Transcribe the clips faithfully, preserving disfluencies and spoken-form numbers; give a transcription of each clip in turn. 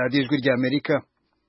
radiyo ijwi rya Amerika.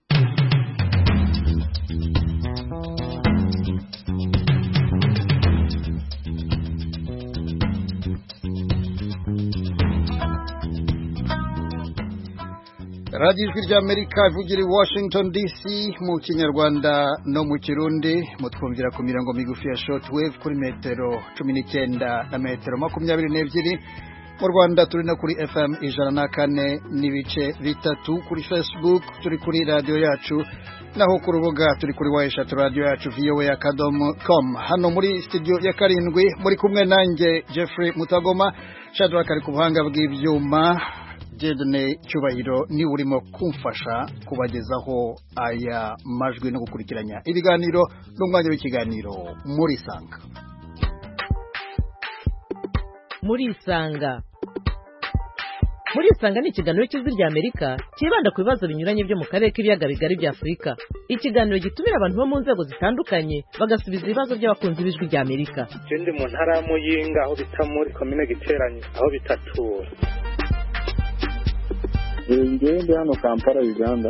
radiyo ijwi rya Amerika ivugira i Washington D C mu Kinyarwanda no mu Kirundi, mutwumvira ku mirongo migufi ya shortwave kuri metero cumi n'icyenda na metero makumyabiri n'ebyiri. Mu Rwanda turi no kuri F M ijana na kane n'ibice bitatu, kuri Facebook turi kuri radio yacu, naho ku rubuga turi kuri wayeshatu radio yacu v o a akadomo com. Hano muri studio ya karindwi muri kumwe nanjye Jeffrey Mutagoma, Shadrack ari ku buhanga bw'ibyuma, Jedne Cyubahiro ni urimo kumfasha kubagezaho aya majwi no gukurikiranya ibiganiro n'umwanya w'ikiganiro muri Sanga. Muri Sanga Muri Sanga ni ikiganiro cy'ijwi rya Amerika kibanda ku bibazo binyuranye byo mu karere k'ibiyaga bigari bya Afurika. Ikiganiro gitumira abantu bo mu nzego zitandukanye bagasubiza ibibazo by'abakunzi b'ijwi rya Amerika. Ndi mu ntara ya Muyinga aho bita muri komine Giteranyi aho bitatura. Ngende hano Kampala Uganda.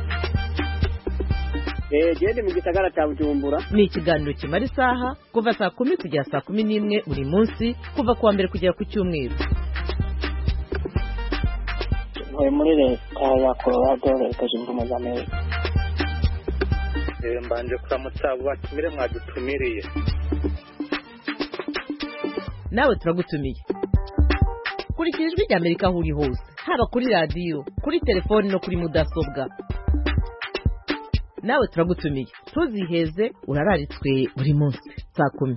Eh gende mu gisagara cya Bujumbura. Ni ikiganiro kimara isaha kuva saa kumi kugera saa kumi n'imwe buri munsi, kuva kuwa mbere kugera ku cyumweru. Muri muri leta ya Colorado, leta zunze ubumwe za Amerika. Eh mbanje kuramutsa abo batumire mwadutumiriye. Nawe turagutumiye. Kurikira ijwi rya Amerika aho uri hose, haba kuri radio, kuri telefone no kuri mudasobwa. Nawe turagutumiye, tuziheze urararitswe buri munsi saa kumi.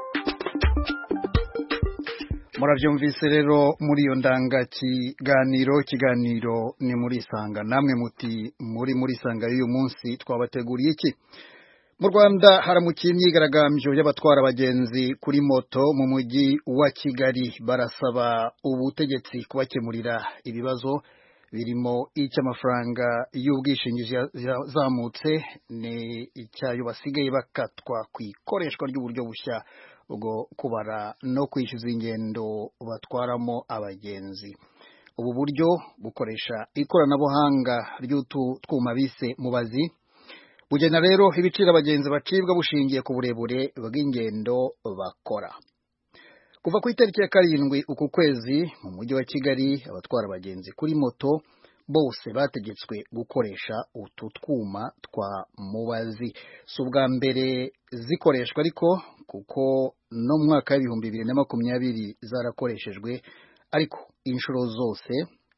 Murabyumvise rero muri iyo ndanga kiganiro kiganiro ni muri Sanga. Namwe muti muri muri Sanga y'uyu munsi twabateguriye iki? Mu Rwanda haramukiye imyigaragambyo y'abatwara abagenzi kuri moto mu mujyi wa Kigali, barasaba ubutegetsi kubakemurira ibibazo birimo icy'amafaranga y'ubwishingizi yazamutse, ni icyayo basigaye bakatwa ku ikoreshwa ry'uburyo bushya bwo kubara no kwishyuza ingendo batwaramo abagenzi. Ubu buryo bukoresha ikoranabuhanga ry'utu twuma bise mubazi, bugena rero ibiciro abagenzi bacibwa bushingiye ku burebure bw'ingendo bakora. Kuva ku itariki ya karindwi uku kwezi mu mujyi wa Kigali, abatwara abagenzi kuri moto bose bategetswe gukoresha utu twuma twa mubazi. Si ubwa mbere zikoreshwa ariko, kuko no mu mwaka w'ibihumbi bibiri na makumyabiri zarakoreshejwe, ariko inshuro zose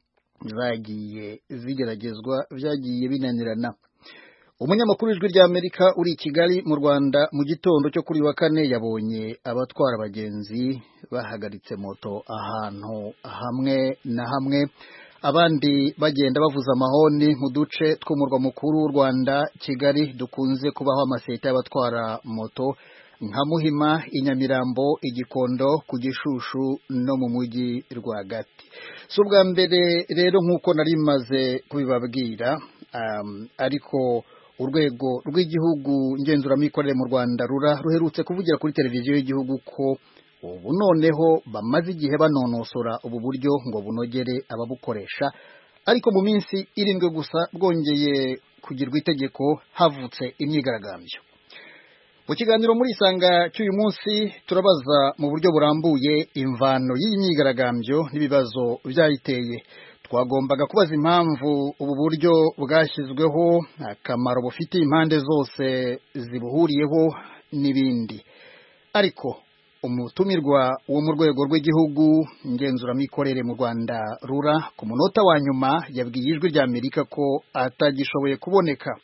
zagiye zigeragezwa byagiye binanirana. Umunyamakuru w'ijwi rya Amerika uri i Kigali mu Rwanda mu gitondo cyo kuri wa kane yabonye abatwara abagenzi bahagaritse moto ahantu hamwe na hamwe, abandi bagenda bavuza amahoni mu duce tw'umurwa mukuru w'u Rwanda Kigali dukunze kubaho amaseta y'abatwara moto nka Muhima, Inyamirambo, Igikondo, ku Gishushu no mu mujyi rwagati. Si ubwa mbere rero nk'uko nari maze kubibabwira, um, ariko urwego rw'igihugu ngenzuramikorere mu Rwanda rura ruherutse kuvugira kuri televiziyo y'igihugu ko ubu noneho bamaze igihe banonosora ubu buryo ngo bunogere ababukoresha, ariko mu minsi irindwi gusa bwongeye kugirwa itegeko havutse imyigaragambyo. Mu kiganiro muri Sanga cy'uyu munsi turabaza mu buryo burambuye imvano y'iyi myigaragambyo n'ibibazo byayiteye. Twagombaga kubaza impamvu ubu buryo bwashyizweho, akamaro bufitiye impande zose zibuhuriyeho n'ibindi. Ariko umutumirwa wo mu rwego rw'igihugu ngenzuramikorere mu Rwanda rura ku munota wa nyuma yabwiye ijwi rya Amerika ko atagishoboye kuboneka.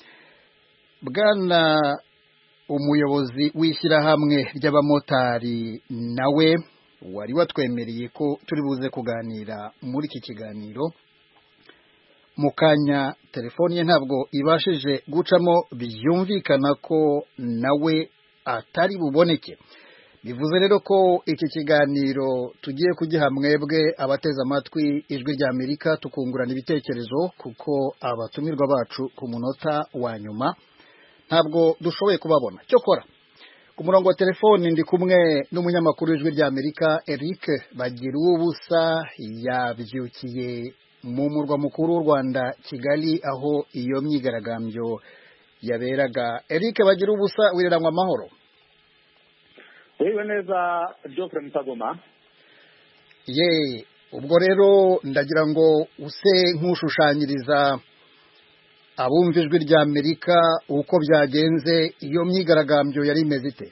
Bwana umuyobozi w'ishyirahamwe ry'abamotari nawe wari watwemereye ko turi buze kuganira muri iki kiganiro. Mu kanya telefoni ye ntabwo ibashije gucamo, byumvikana ko nawe atari buboneke. Bivuze rero ko iki kiganiro tugiye kugiha mwebwe abateze amatwi ijwi rya Amerika, tukungurana ibitekerezo, kuko abatumirwa bacu ku munota wa nyuma ntabwo dushoboye kubabona. Cyokora ku murongo wa telefoni ndi kumwe n'umunyamakuru w'ijwi rya Amerika Eric Bagiruwubusa, yabyukiye mu murwa mukuru w'u Rwanda Kigali aho iyo myigaragambyo yaberaga. Eric bagira ubusa wireranywa amahoro. Wewe neza Geoffrey Mutagoma. Ye ubwo rero ndagira ngo use nk'ushushanyiriza abumva ijwi rya Amerika uko byagenze iyo myigaragambyo yari imeze ite?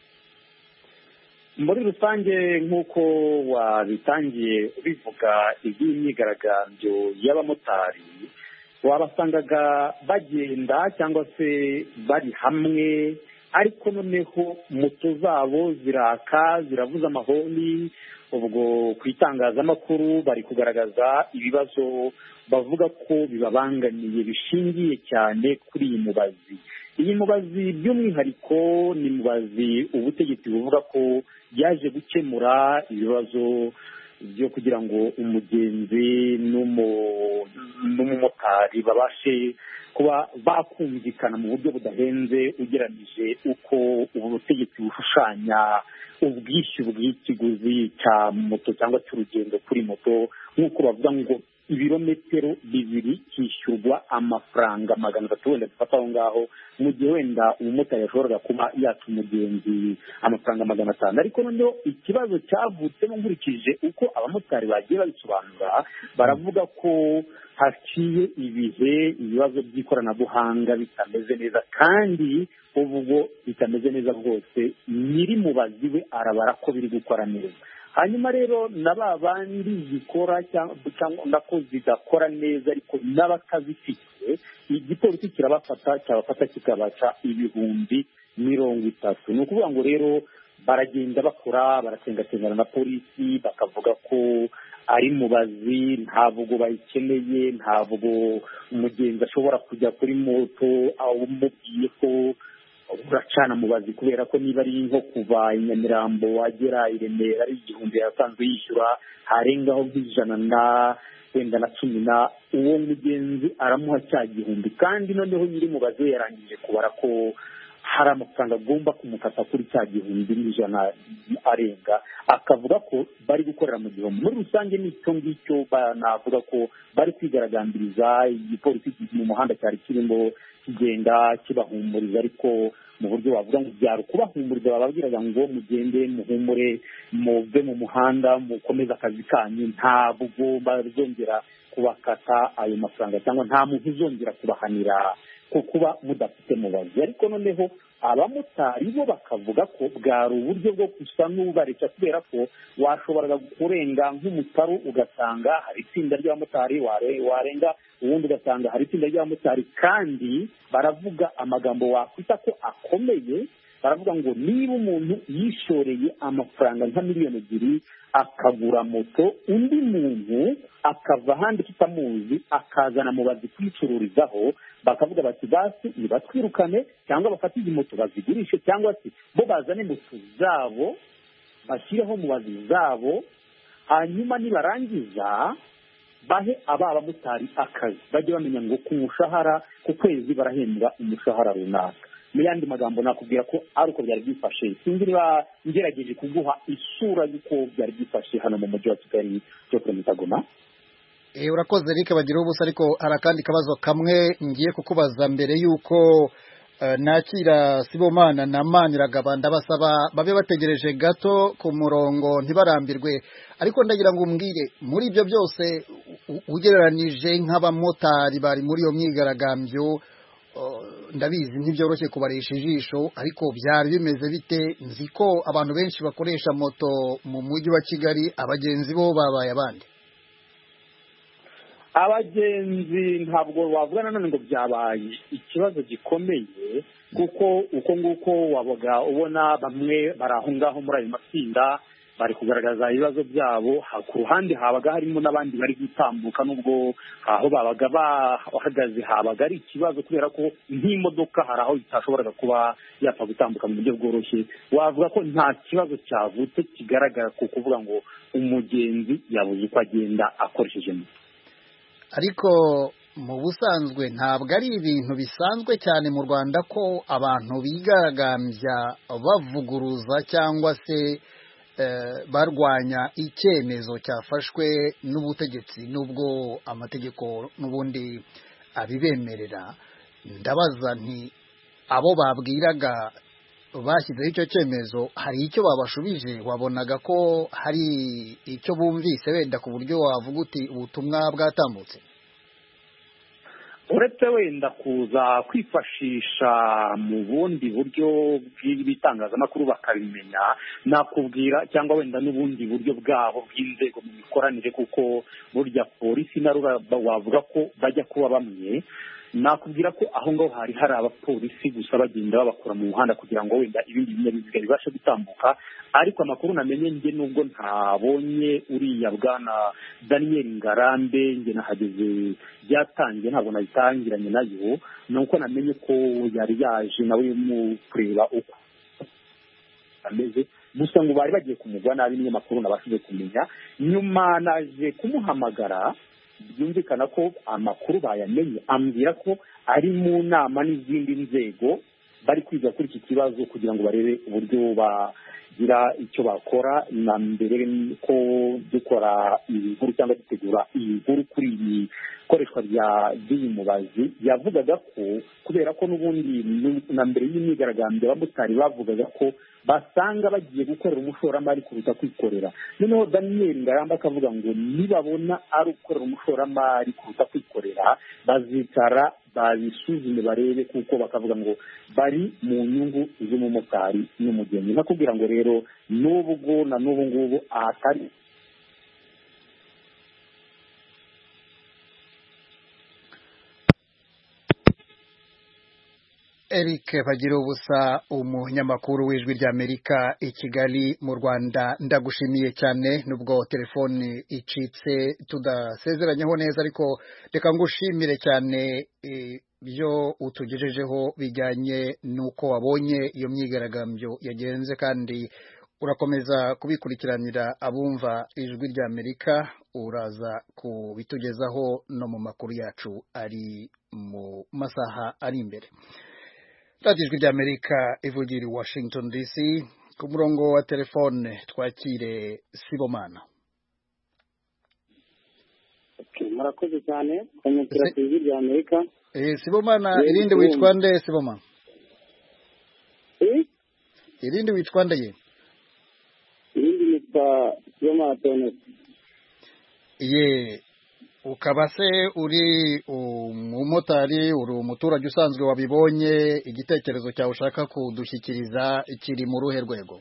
Muri rusange nk'uko wabitangiye bivuga iyi myigaragambyo y'abamotari wabasangaga bagenda cyangwa se bari hamwe, ariko noneho moto zabo ziraka ziravuza amahoni. Ubwo ku itangazamakuru bari kugaragaza ibibazo bavuga ko bibabangamiye bishingiye cyane kuri iyi mubazi. Iyi mubazi by'umwihariko ni mubazi ubutegetsi buvuga ko yaje gukemura ibibazo byo kugira ngo umugenzi n'umumotari babashe kuba bakumvikana mu buryo budahenze ugeranije uko ubu butegetsi bushushanya ubwishyu bw'ikiguzi cya moto cyangwa cy'urugendo kuri moto, nk'uko bavuga ngo ibirometero bibiri hishyurwa amafaranga magana atatu wenda dufata aho ngaho, mu gihe wenda umumotari yashoboraga kuba yaca umugenzi amafaranga magana atanu. Ariko noneho ikibazo cyavutsemo nkurikije uko abamotari bagiye babisobanura, baravuga ko haciye ibihe ibibazo by'ikoranabuhanga bitameze neza, kandi ubwo bitameze neza bwose nyiri mubazi we arabara ko biri gukora neza. Hanyuma rero na ba bandi zikora cyangwa nako zidakora neza ariko n'abatazifite, igipolisi kirabafata cyabafata kikabaca ibihumbi mirongo itatu. Ni ukuvuga ngo rero baragenda bakora baratengatengana na polisi bakavuga ko ari mubazi, ntabwo bayikeneye, ntabwo umugenzi ashobora kujya kuri moto umubwiye ko uracana mubazi, kubera ko niba ari nko kuva i Nyamirambo wagera i Remera ari igihumbi yasanzwe yishyura, harengaho nk'ijana na wenda na cumi na uwo mugenzi aramuha cya gihumbi, kandi noneho nyiri mubazi we yarangije kubara ko hari amafaranga agomba kumukata kuri cya gihumbi n'ijana arenga, akavuga ko bari gukorera mu gihombo. Muri rusange ni icyo ngicyo navuga ko bari kwigaragambiriza. Igipolisi mu muhanda cyari kirimo kigenda kibahumuriza, ariko mu buryo wavuga ngo byari kubahumuriza, bababwiraga ngo mugende muhumure muve mu muhanda mukomeze akazi kanyu, ntabwo bazongera kubakata ayo mafaranga cyangwa nta muntu uzongera kubahanira ko kuba mudafite mubazi. Ariko noneho abamotari bo bakavuga ko bwari uburyo bwo gusa n'ubareka, kubera ko washoboraga kurenga nk'umutaru ugasanga hari itsinda ry'abamotari, warenga ubundi ugasanga hari itsinda ry'abamotari, kandi baravuga amagambo wakwita ko akomeye. Baravuga ngo niba umuntu yishoreye amafaranga nka miliyoni ebyiri akagura moto, undi muntu akava ahandi tutamuzi akazana mubazi kwicururizaho, bakavuga bati basi nibatwirukane cyangwa bafate izi moto bazigurishe, cyangwa se bo bazane moto zabo bashyireho mubazi zabo, hanyuma nibarangiza bahe aba bamotari akazi, bajye bamenya ngo ku mushahara ku kwezi barahembwa umushahara runaka. Mu yandi magambo nakubwira ko ari uko byari byifashe. Sinzi niba ngerageje kuguha isura y'uko byari byifashe hano mu mujyi wa Kigali cyo kuri Mutagoma. Eh, urakoze Eric bagira ubusa, ariko hari akandi kabazo kamwe ngiye kukubaza mbere y'uko uh, nakira Sibomana na Maniragaba, ndabasaba babe bategereje gato ku murongo ntibarambirwe. Ariko ndagira ngo umbwire muri ibyo byose ugereranije nk'abamotari bari muri iyo myigaragambyo, ndabizi ntibyoroshye kubarisha ijisho, ariko byari bimeze bite? Nzi ko abantu benshi bakoresha moto mu mujyi wa Kigali, abagenzi bo babaye abandi. Abagenzi ntabwo wavuga nanone ngo byabaye ikibazo gikomeye, kuko uko nguko wabaga ubona bamwe bari aho ngaho muri ayo matsinda bari kugaragaza ibibazo byabo, ku ruhande habaga harimo n'abandi bari gutambuka, nubwo aho babaga bahagaze habaga ari ikibazo, kubera ko nk'imodoka hari aho itashoboraga kuba yapfa gutambuka mu buryo bworoshye. Wavuga ko nta kibazo cyavutse kigaragara ku kuvuga ngo umugenzi yabuze uko agenda akoresheje moto. Ariko mu busanzwe ntabwo ari ibintu bisanzwe cyane mu Rwanda ko abantu bigaragambya bavuguruza cyangwa se barwanya icyemezo cyafashwe n'ubutegetsi n'ubwo amategeko n'ubundi abibemerera. Ndabaza nti abo babwiraga bashyizeho icyo cyemezo hari icyo babashubije, wabonaga ko hari icyo bumvise wenda ku buryo wavuga uti ubutumwa bwatambutse? uretse wenda kuza kwifashisha mu bundi buryo bw'ibitangazamakuru bakabimenya, nakubwira cyangwa wenda n'ubundi buryo bwabo bw'inzego mu mikoranire, kuko burya polisi na rura wavuga ko bajya kuba bamwe. Nakubwira ko aho ngaho hari hari abapolisi gusa bagenda babakura mu muhanda kugira ngo wenda ibindi binyabiziga bibashe gutambuka, ariko amakuru namenye njye nubwo ntabonye uriya bwana Daniel Ngarambe njye nahageze byatangiye, ntabwo nabitangiranye nayo, nuko namenye ko yari yaje nawe mu kureba uko ameze, gusa ngo bari bagiye kumugwa nabi, niyo makuru nabashije kumenya. Nyuma naje kumuhamagara, byumvikana ko amakuru bayamenye, ambwira ko ari mu nama n'izindi nzego bari kwiga kuri iki kibazo kugira ngo barebe uburyo bagira icyo bakora, na mbere ko dukora iyi nkuru cyangwa dutegura iyi nkuru kuri iyi koreshwa ry'iyi mubazi. Yavugaga ko kubera ko n'ubundi na mbere y'imyigaragambyo abamotari bavugaga ko basanga bagiye gukorera umushoramari kuruta kwikorera. Noneho Daniel Ngarambe akavuga ngo nibabona ari ukorera umushoramari kuruta kwikorera bazicara babisuzume barebe, kuko bakavuga ngo bari mu nyungu z'umumotari n'umugenzi. Nakubwira ngo rero n'ubwo na n'ubu ngubu ahatari Eric Bagirubusa, umunyamakuru w'Ijwi ry'Amerika i Kigali mu Rwanda, ndagushimiye cyane. Nubwo telefone icitse tudasezeranyeho neza, ariko reka ngushimire cyane ibyo utugejejeho bijyanye n'uko wabonye iyo myigaragambyo yagenze, kandi urakomeza kubikurikiranira abumva Ijwi ry'Amerika. Uraza kubitugezaho no mu makuru yacu ari mu masaha ari imbere. Radio Ijwi ry'Amerika ivugira i Washington D C. Ku murongo wa telefone twakire Sibomana. Okay, murakoze cyane kanyakira ku Ijwi ry'Amerika. Eh, Sibomana, irinde witwa nde Sibomana? Eh? Irinde witwa nde ye? Irinde nitwa Sibomana Tone. Ye, ukaba se uri umumotari, uri umuturage usanzwe wabibonye, igitekerezo cyawe ushaka kudushyikiriza kiri mu ruhe rwego?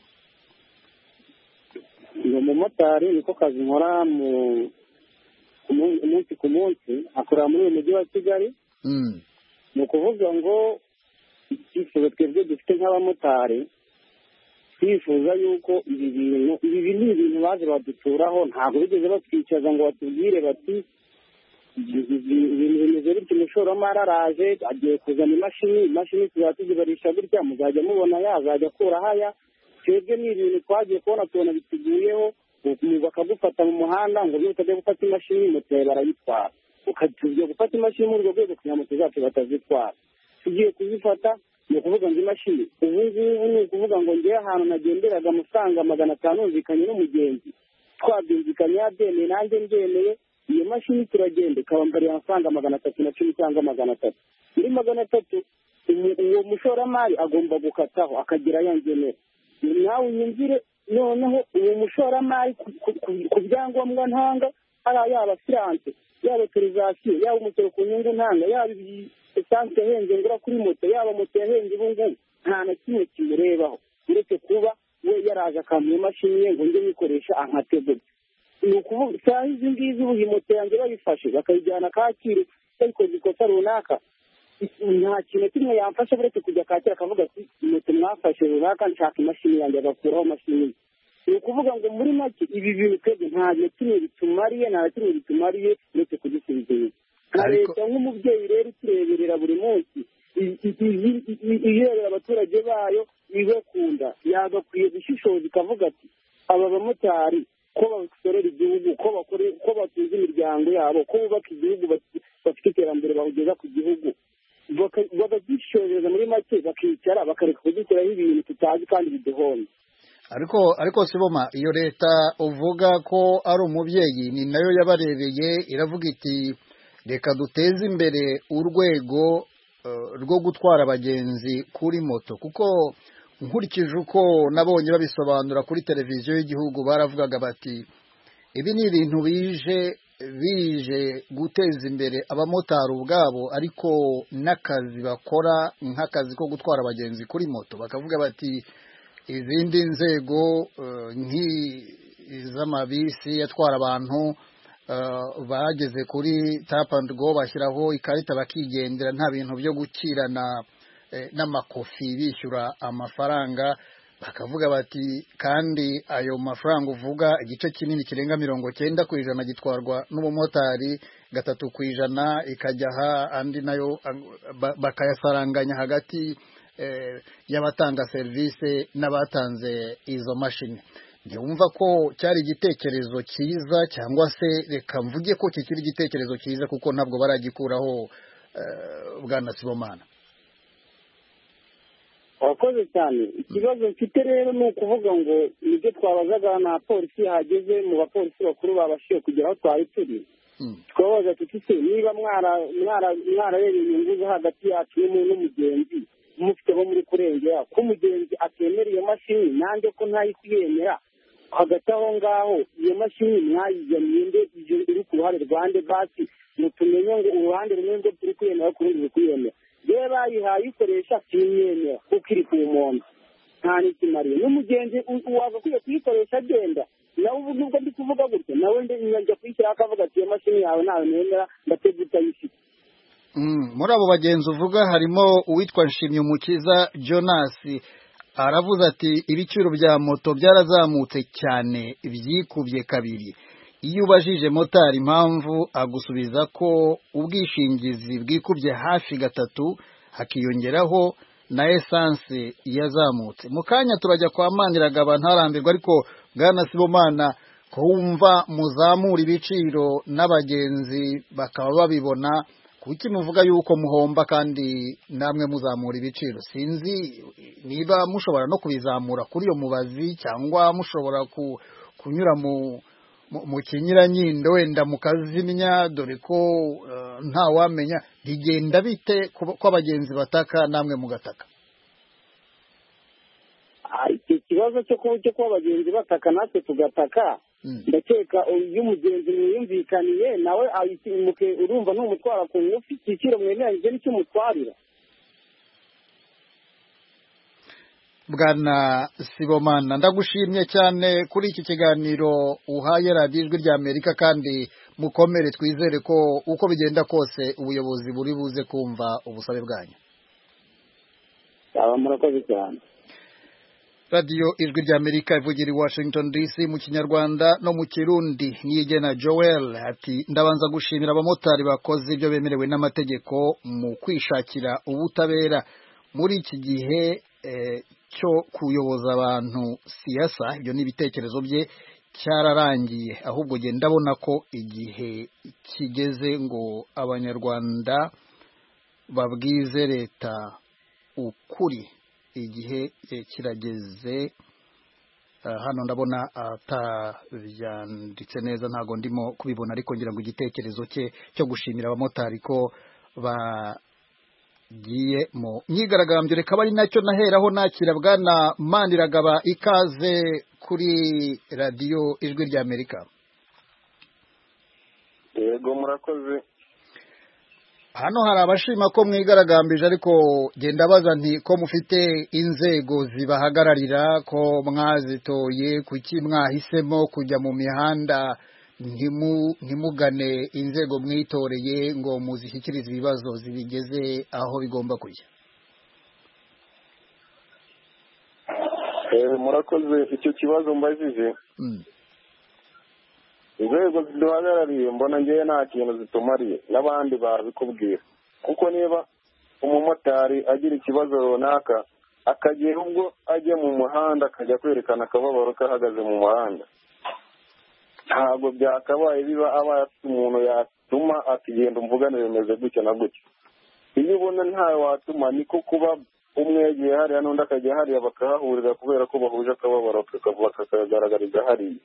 Ndi umumotari, niko kazi nkora mu umunsi ku munsi, akorera muri uyu mujyi wa Kigali. Mm. Ni ukuvuga ngo icyifuzo twebwe dufite nk'abamotari, twifuza yuko ibi bintu ibi ni ibintu baje baduturaho, ntabwo bigeze batwicaza ngo batubwire bati ibintu bimeze bityo, umushoramari araje agiye kuzana imashini imashini tuzatuzibarisha gutya, muzajya mubona yazajya akura haya. Twebwe ni ibintu twagiye kubona tubona biteguyeho, bakagufata mu muhanda ngo niba utajya gufata imashini moto yawe barayitwara, ukajya gufata imashini muri urwo rwego kugira ngo moto zacu batazitwara. Tugiye kuzifata, ni ukuvuga ngo imashini ubu ngubu ni ukuvuga ngo ngewe ahantu nagenderaga musanga magana atanu humvikanye n'umugenzi, twabyumvikanye yabyemeye nanjye mbyemeye, iyo mashini turagenda ikabambariye amafaranga magana atatu na cumi cyangwa magana atatu. Muri magana atatu uwo mushoramari agomba gukataho akagira yangenera. Nawe unyumvire, noneho uwo mushoramari ku byangombwa ntanga, ari yaba siranse, yaba autorisation, yaba umusoro ku nyungu ntanga, yaba esanse yahenze ngura kuri moto, yaba moto yahenze ubu ngubu, nta na kimwe kimurebaho uretse kuba we yaraje akamuha imashini ye ngo njye nyikoresha ankategura. Ni ukuvuga saa izi ngizi ubu iyi moto yanjye bayifashe bakayijyana Kacyiru, bayikoze ikosa runaka, nta kintu kimwe yamfasha uretse kujya Kacyiru akavuga ati moto mwafashe runaka nshaka imashini yanjye, agakuraho mashini. Ni ukuvuga ngo muri make ibi bintu twebwe nta na kimwe bitumariye, nta na kimwe bitumariye uretse kudusubiza inyuma. Nka leta nk'umubyeyi rero itureberera buri munsi, iherera abaturage bayo ibakunda, yagakwiye gushishoza ikavuga ati aba bamotari ko basorera igihugu, ko batunze imiryango yabo, ko bubaka igihugu, bafite iterambere bahugeza ku gihugu, bakagishoboreza muri make bakicara bakareka kudushyiraho ibintu tutazi kandi biduhonye. ariko ariko Siboma, iyo leta uvuga ko ari umubyeyi ni nayo yabarebeye iravuga iti reka duteze imbere urwego uh, rwo gutwara abagenzi kuri moto, kuko nkurikije uko nabonye babisobanura kuri televiziyo y'igihugu baravugaga bati ibi ni ibintu bije bije guteza imbere abamotari ubwabo ariko n'akazi bakora nk'akazi ko gutwara abagenzi kuri moto. Bakavuga bati izindi nzego uh, nk'iz'amabisi yatwara abantu uh, bageze kuri tap and go bashyiraho ikarita bakigendera nta bintu byo gukirana eh, n'amakofi bishyura amafaranga. Bakavuga bati kandi ayo mafaranga uvuga igice kinini kirenga mirongo cyenda ku ijana gitwarwa n'umumotari, gatatu ku ijana ikajyaha andi nayo bakayasaranganya hagati eh, y'abatanga serivisi n'abatanze izo mashini. Ntiwumva ko cyari igitekerezo cyiza, cyangwa se reka mvuge ko kikiri igitekerezo cyiza kuko ntabwo baragikuraho eh, bwana Sibomana? wakoze cyane. Ikibazo mfite rero ni ukuvuga ngo nibyo twabazaga na polisi yahageze mu bapolisi bakuru babashije kugera aho twari turi, twabaza tuti se niba mwararebeye inyungu zo hagati yacu n'umugenzi mufiteho muri kurengera ko umugenzi atemera iyo mashini nanjye ko ntayikuyemera, hagati aho ngaho iyo mashini mwayizaniye nde iri ku ruhande rwande basi mutumenye ngo uruhande rumwe ngo turi kuyemera ku rundi rukuyemera. Rero bayihaye ikoresha kimyemera kuko iri ku muntu nta n'ikimariye n'umugenzi wagakwiye kuyikoresha agenda nawe ubu nubwo ndi kuvuga gutyo nawe njya kuyishyiraho akavuga ati iyo mashini yawe ntawe nemera ndateze utayifite. Muri abo bagenzi uvuga harimo uwitwa Nshimyumukiza Jonas, aravuze ati ibiciro bya moto byarazamutse cyane byikubye kabiri. Iyo ubajije motari impamvu agusubiza ko ubwishingizi bwikubye hafi gatatu hakiyongeraho na essence yazamutse. Mu kanya turajya kwa Maniragaba ntarambirwa, ariko bwana Sibomana ko wumva muzamura ibiciro n'abagenzi bakaba babibona, kuki muvuga yuko muhomba kandi namwe muzamura ibiciro? Sinzi niba mushobora no kubizamura kuri iyo mubazi cyangwa mushobora ku, kunyura mu mu kinyuranyindo wenda mukazimya, dore ko uh, nta wamenya bigenda bite ko abagenzi bataka namwe mugataka. Iki kibazo cyo ko abagenzi bataka natwe tugataka, ndakeka iyo umugenzi mwiyumvikaniye nawe ayitimuke, urumva n'umutwara ku ngufu, igiciro mwemeranyije nicyo mutwarira. Bwana Sibomana, ndagushimye cyane kuri iki kiganiro uhaye radiyo Ijwi rya Amerika, kandi mukomere, twizere ko uko bigenda kose ubuyobozi buri buze kumva ubusabe bwanyu. Aba murakoze cyane. radiyo Ijwi rya Amerika ivugira i Washington D C mu Kinyarwanda no mu Kirundi. Niyigena Joel ati ndabanza gushimira abamotari bakoze ibyo bemerewe n'amategeko mu kwishakira ubutabera muri iki gihe eh, cyo kuyoboza abantu siyasa. Ibyo ni ibitekerezo bye, cyararangiye, ahubwo genda ndabona ko igihe kigeze ngo abanyarwanda babwize leta ukuri. Igihe kirageze. Uh, hano ndabona atabyanditse neza, ntago ndimo kubibona, ariko ngira ngo igitekerezo cye cyo gushimira abamotari ko bagiye mu myigaragambyo reka bari nacyo naheraho nakira bwana Maniragaba, ikaze kuri radiyo Ijwi rya Amerika. Yego murakoze. Hano hari abashima ko mwigaragambije, ariko genda baza nti ko mufite inzego zibahagararira, ko mwazitoye, kuki mwahisemo kujya mu mihanda ntimugane inzego mwitoreye ngo muzishyikirize ibibazo zibigeze aho bigomba kujya? Eh murakoze, icyo kibazo mbajije inzego ziduhagarariye mbona ngewe nta kintu zitumariye, n'abandi babikubwira. Kuko niba umumotari agira ikibazo runaka akagira ubwo ajya mu muhanda akajya kwerekana akababaro kahagaze mu muhanda, ntabwo byakabaye biba aba afite umuntu yatuma akigenda umvugane bimeze gutya na gutya. Iyo ubona ntawe watuma, niko kuba umwe yagiye hariya n'undi akajya hariya bakahahurira kubera ko bahuje akababaro bakagaragariza hariya.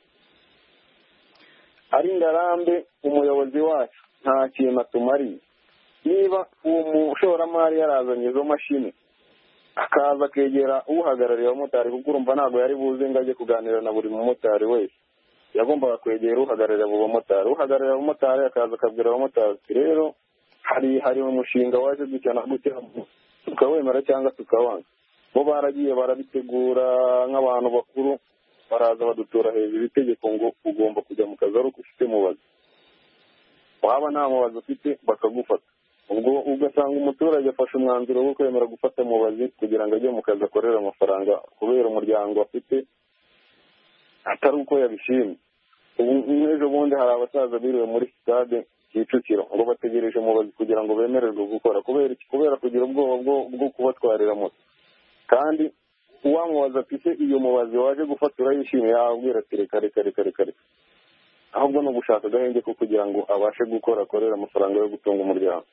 ari ngarambe umuyobozi wacu nta kintu atumariye. Niba uwo mushoramari yarazanye izo mashini akaza akegera uhagarariye abamotari, kuko urumva ntabwo yari buze ngo ajye kuganira na buri mumotari wese, yagombaga kwegera uhagarariye abo bamotari. uhagarariye abamotari akaza akabwira abamotari ati rero hari hari umushinga waje gutya na gutya, tukawemera cyangwa tukawanga. bo baragiye barabitegura nk'abantu bakuru, baraza badutura hejuru itegeko ngo ugomba kujya mu kazi ari uko ufite mubazi, waba nta mubazi ufite bakagufata. ubwo ugasanga umuturage afashe umwanzuro wo kwemera gufata mubazi kugira ngo ajye mu kazi akorera amafaranga kubera umuryango afite atari uko yabishimye. ubu ejo bundi hari abasaza biriwe muri stade Kicukiro ngo bategereje mubazi kugira ngo bemererwe gukora. kubera iki? kubera kugira ubwoba bwo kubatwarira moto. kandi uwamubaza ati se iyo mubazi waje gufata urayishimiye, yabwira ati reka reka reka reka reka, ahubwo no gushaka agahenge ko kugira ngo abashe gukora akorera amafaranga yo gutunga umuryango.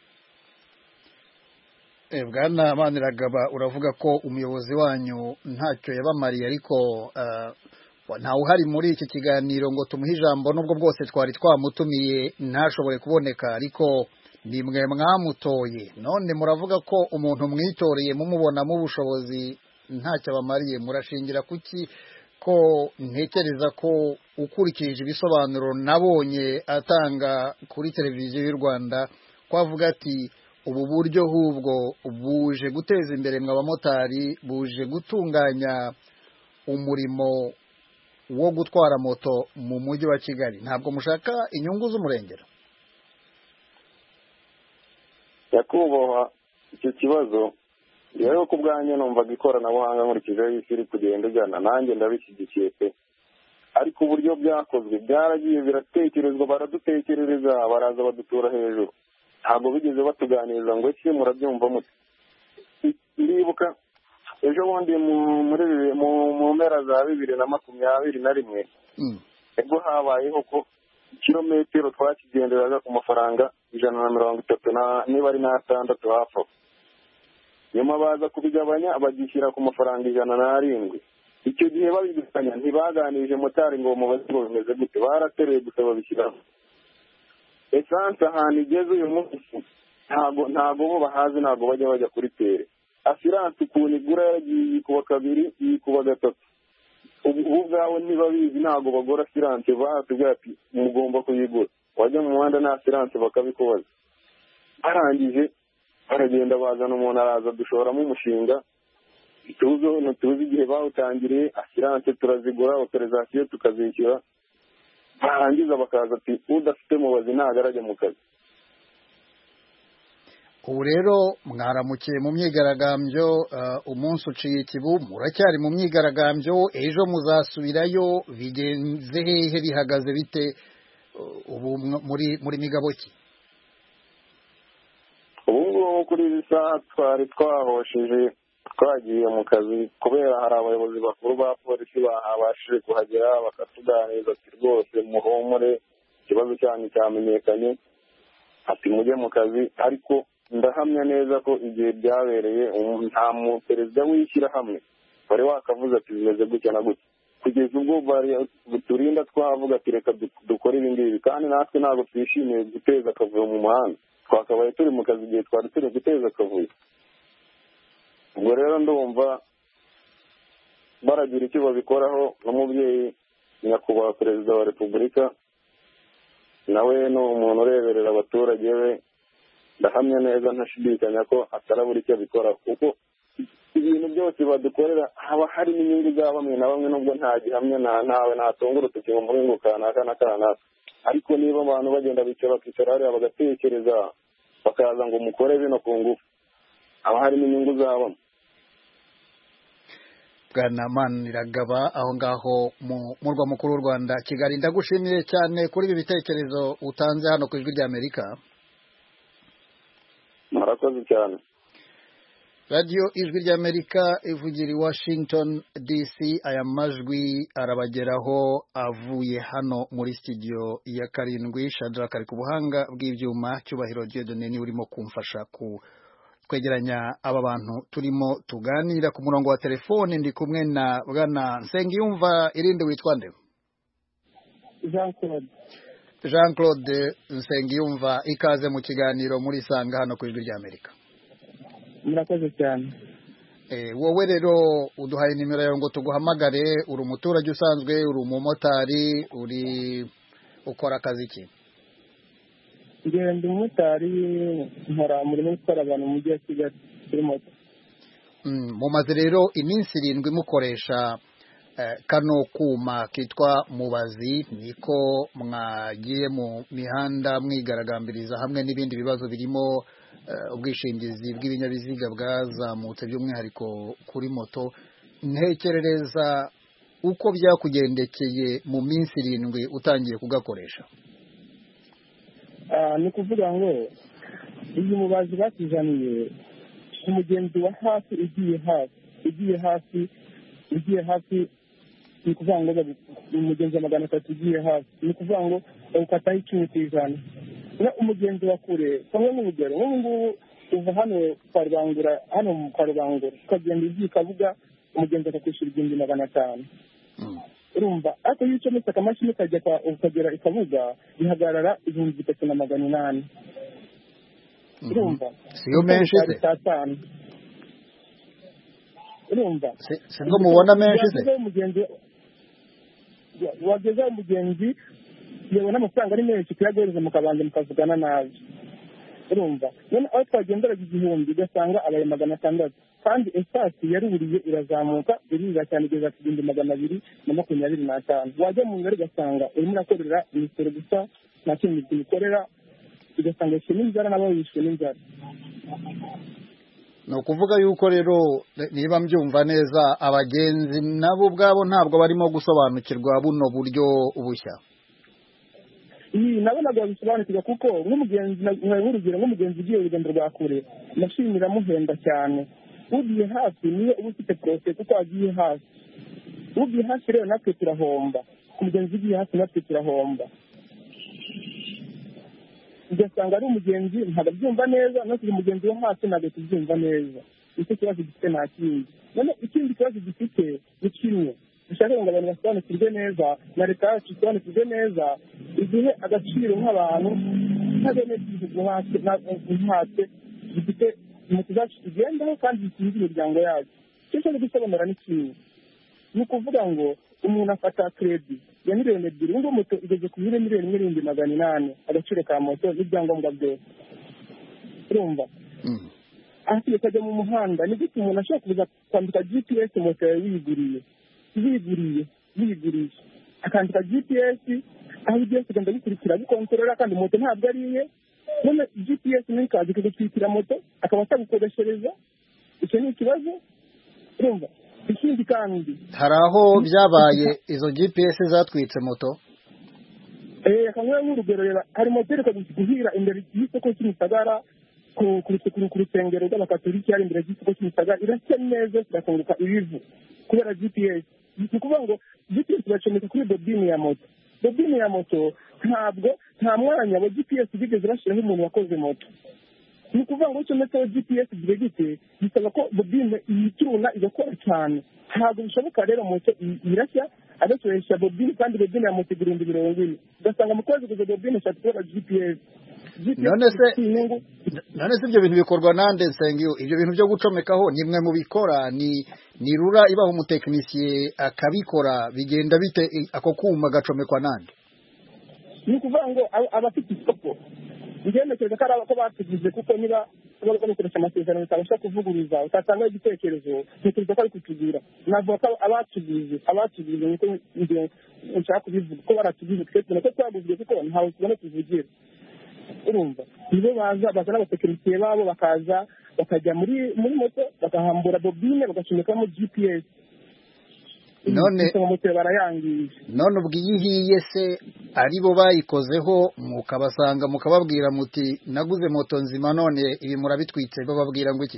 Bwana Maniragaba, uravuga ko umuyobozi wanyu ntacyo yabamariye, ariko ntawe uhari muri iki kiganiro ngo tumuhe ijambo, nubwo bwose twari twamutumiye ntashobore kuboneka, ariko ni mwe mwamutoye. none muravuga ko umuntu mwitoreye mumubonamo ubushobozi ntacyo abamariye. murashingira kuki ko ntekereza ko ukurikije ibisobanuro nabonye atanga kuri televiziyo y'u Rwanda ko avuga ati ubu buryo hubwo buje guteza imbere mwe abamotari, buje gutunganya umurimo wo gutwara moto mu mujyi wa Kigali? Ntabwo mushaka inyungu z'umurengera? Nyakubahwa, icyo kibazo rero ku bwanjye numvaga ikoranabuhanga nkurikije aho isi iri kugenda igana, nanjye ndabishyigikiye pe. ariko uburyo byakozwe byaragiye biratekerezwa, baradutekerereza, baraza badutura hejuru, ntabwo bigeze batuganiriza ngo ese murabyumva mute. ndibuka ejo bundi muri mu mpera za bibiri na makumyabiri na rimwe ubwo habayeho ko kilometero twakigenderaga ku mafaranga ijana na mirongo itatu niba ari n'atandatu hafi aho, nyuma baza kubigabanya bagishyira ku mafaranga ijana n'arindwi. icyo gihe babigabanya ntibaganirije motari ngo mubaze ngo bimeze gute, baratereye gusa babishyiraho. esanse ahantu igeze uyu munsi ntabwo ntabwo bo bahazi, ntabwo bajya bajya kuri tere. asiranse ukuntu igura yaragiye yikuba kabiri yikuba gatatu, ubu ubwawe ntibabizi, ntabwo bagura asiranse. batubwira ati mugomba kuyigura, wajya mu muhanda nta asiranse bakabikubaza. barangije baragenda bazana umuntu araza dushoramo umushinga, tuzi tuzi igihe bawutangiriye, asiranse turazigura, otorizasiyo tukazishyura, barangiza bakaza ati udafite mubazi ntagarage mu kazi. ubu rero mwaramukiye mu myigaragambyo, umunsi uciye ikibu, muracyari mu myigaragambyo, ejo muzasubirayo, bigenze hehe, bihagaze bite ubu muri muri migabo ki? ubu ngubu kuri izi saha twari twahosheje, twagiye mu kazi kubera hari abayobozi bakuru ba polisi babashije kuhagera bakatuganiriza ati rwose muhumure, ikibazo cyanyu cyamenyekanye, ati mujye mu kazi. ariko ndahamya neza ko igihe byabereye nta muperezida w'ishyirahamwe wari wakavuze ati bimeze gutya na gutya, kugeza ubwo turinda twavuga ati reka dukore ibi ngibi. kandi natwe ntabwo twishimiye guteza akavuyo mu muhanda, twakabaye turi mu kazi igihe twari turi guteza akavuyo. ubwo rero ndumva baragira icyo babikoraho. n'umubyeyi nyakubahwa perezida wa repubulika nawe ni umuntu ureberera abaturage be, ndahamya neza ntashidikanya ko atarabura icyo abikora, kuko ibintu byose badukorera haba harimo inyungu za bamwe na bamwe, nubwo nta gihamya ntawe natunga urutoki mu muhingo kanaka na kanaka. ariko niba abantu bagenda bicara bakicara hariya bagatekereza bakaza ngo mukore bino ku ngufu, haba harimo inyungu za bamwe. Bwana Maniragaba, aho ngaho mu murwa mukuru w'u Rwanda Kigali, ndagushimiye cyane kuri ibi bitekerezo utanze hano ku Ijwi ry'Amerika. murakoze cyane. radiyo Ijwi ry'Amerika ivugira i Washington D C. aya majwi arabageraho avuye hano muri studio ya karindwi. Shadrack ari ku buhanga bw'ibyuma, Cyubahiro Dieudonne ni urimo kumfasha ku kwegeranya aba bantu turimo tuganira. Ku murongo wa telefone ndi kumwe na bwana Nsengiyumva. Irinde witwa nde? Jean Claude. Jean Claude Nsengiyumva, ikaze mu kiganiro muri Sanga hano ku Ijwi ry'Amerika. Murakoze cyane. Eh, wowe rero uduhaye nimero yawe ngo tuguhamagare. Uri umuturage usanzwe, uri umumotari, uri ukora akazi ki? Ngewe ndi umumotari, nkora umurimo wo gutwara abantu mu mujyi wa Kigali kuri moto. Mumaze rero iminsi irindwi mukoresha kano kuma kitwa mubazi, niko mwagiye mu mihanda mwigaragambiriza hamwe n'ibindi bibazo birimo ubwishingizi bw'ibinyabiziga bwazamutse by'umwihariko kuri moto. Ntekerereza uko byakugendekeye mu minsi irindwi utangiye kugakoresha. Ni kuvuga ngo iyi mubazi batuzaniye umugenzi wa hafi ugiye hafi ugiye hafi ugiye hafi ni kuvuga ngo umugenzi wa magana atatu ugiye hafi, ni kuvuga ngo ukataho icumi ku ijana. Umugenzi wa kure kamwe n'urugero nk'ubu ngubu uva hano kwa Rubangura, hano kwa Rubangura ukagenda ugiye Kabuga, umugenzi akakwishyura igihumbi magana atanu. Urumva ariko iyo ucometse akamashini ukajya ukagera i Kabuga bihagarara ibihumbi bitatu na magana inani. Urumva siyo menshi se? Urumva si ngo mubona menshi se? Wagezeho umugenzi yewe n'amafaranga ari menshi kuyaguhereza mukabanza mukavugana nabi. Urumva none aho twagenderaga igihumbi ugasanga abaye magana atandatu, kandi esasi yaruriye irazamuka irira cyane igeza ku gihumbi magana abiri na makumyabiri n'atanu. Wajya mu ngari ugasanga urimo urakorera imisoro gusa nta kintu ukorera, ugasanga yishyuwe n'inzara nabo yishyuwe n'inzara. Ni ukuvuga yuko rero niba mbyumva neza abagenzi nabo ubwabo ntabwo barimo gusobanukirwa buno buryo bushya. Iyi nabo ntabwo babisobanukirwa kuko nk'umugenzi nk'urugero nk'umugenzi ugiye urugendo rwa kure nashimira muhenda cyane. Ugiye hafi niyo uba ufite porose kuko agiye hafi. Ugiye hafi rero natwe turahomba, ku mugenzi ugiye hafi natwe turahomba. Ugasanga ari umugenzi ntabwo abyumva neza, natwe umugenzi wo hafi ntabwo tubyumva neza. Nicyo kibazo dufite nta kindi. None ikindi kibazo dufite ni kimwe, dushaka ngo abantu basobanukirwe neza na leta yacu isobanukirwe neza, igihe agaciro nk'abantu nk'abenegihugu nkatwe dufite moto zacu tugendaho kandi zikinze imiryango yacu. Icyo cyo gusobanura ni kimwe, ni ukuvuga ngo umuntu afata kredi ya miliyoni ebyiri, ngo moto igeze ku miliyoni n'ibihumbi magana inani agaciro ka moto n'ibyangombwa byose. Urumva ahasigaye ukajya mu muhanda, ni gute umuntu ashobora kuza kwandika G P S moto yawe wiguriye wiguriye wiguriye akandika G P S aho ugiye kugenda bikurikira bikontorora, kandi moto ntabwo ari iye. None G P S ni kazi kugutwikira moto akaba atagukodeshereza. Icyo ni ikibazo. Urumva ikindi kandi hari aho byabaye izo G P S zatwitse moto. Eh akamwe n'urugero reba, hari moto iri guhira imbere y'isoko cy'Imisagara ku ku rusengero rw'Abakatolika ari imbere y'isoko cy'Imisagara, irashya neza irakongoka ibivu kubera G P S. Ni ukuvuga ngo G P S bacomeka kuri bobine ya moto. Bobine ya moto ntabwo nta mwanya wa G P S bigeze bashyiraho umuntu wakoze moto. Ni ukuvuga ngo ucometseho G P S diregite bisaba ko bobine yicuna igakora cyane. Ntabwo bishoboka rero moto irashya agakoresha bobine, kandi bobine ya moto igihumbi mirongo ine ugasanga mu kwezi kuza bobine eshatu kubera G P S. None se none se ibyo bintu bikorwa nande Nsengiyo? Ibyo bintu byo gucomekaho nimwe mu bikora? Ni ni rura ibaho umutekinisiye akabikora? Bigenda bite ako kuma gacomekwa nande? Ni kuvuga ngo abafite isoko ngenekereza ko ari abako batugize, kuko niba baba bakoresha amasezerano utabasha kuvuguruza utatanga igitekerezo ntekereza ko ari kutugira. Navuga ko abatugize abatugize niko nshaka kubivuga ko baratugize twese nako twaguzwe kuko ntawe tubona tuvugira. Urumva nibo baza baza n'abatekinisiye babo bakaza bakajya muri muri moto bakahambura bobine bagacomekamo G P S. None moto barayangije. None ubwiyihiye se aribo bayikozeho mukabasanga mukababwira muti naguze moto nzima none ibi murabitwitse, bababwira ngo iki?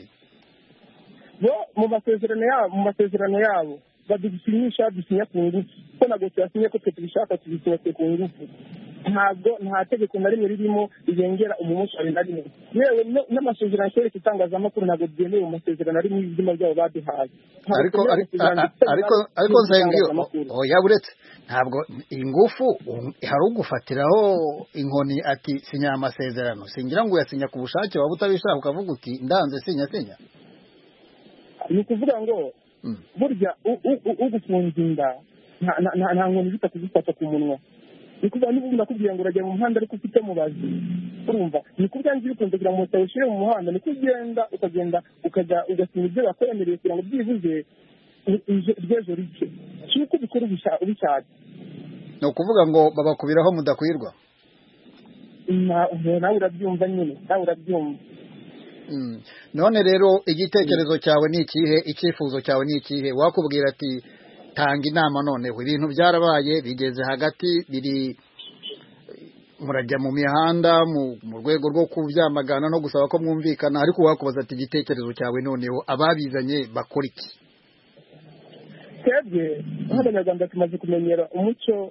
Bo mu masezerano yabo mu masezerano yabo badusinyisha dusinya ku ngufu ko nago tyasinye ko tubishaka tubishoboke ku ngufu. ntabwo nta tegeko na rimwe ririmo rirengera umumotari na rimwe, yewe n'amasezerano akoreshwa itangazamakuru ntabwo byemewe mu masezerano ari mu izina ryabo baduhaye. ariko ariko ariko nzengiyo oya buretse ntabwo ingufu hari ugufatiraho inkoni ati sinya amasezerano, singira ngo uyasinya ku bushake waba utabishaka ukavuga uti ndanze sinya sinya. Ni ukuvuga ngo burya ugufunga inda nta nkoni zita kuzifata ku munwa. Ni kuvuga niba nakubwiye ngo urajya mu muhanda ariko ufite mubazi, urumva ni kuvuga ngo bikunze kugira ngo moto ushyire mu muhanda, ni kugenda ukagenda ukajya ugasinya ibyo bakwemereye kugira ngo byibuze iryo rice cyuko ubikora ubishatse. Ni ukuvuga ngo babakubiraho mudakwirwa. Nawe urabyumva nyine, nawe urabyumva. None rero igitekerezo cyawe ni ikihe, icyifuzo cyawe ni ikihe? Wakubwira ati tanga inama noneho ibintu byarabaye bigeze hagati biri murajya mu mihanda mu rwego rwo kubyamagana no gusaba ko mwumvikana, ariko wakubaza ati igitekerezo cyawe noneho ababizanye bakora iki? Twebwe nk'Abanyarwanda tumaze kumenyera umuco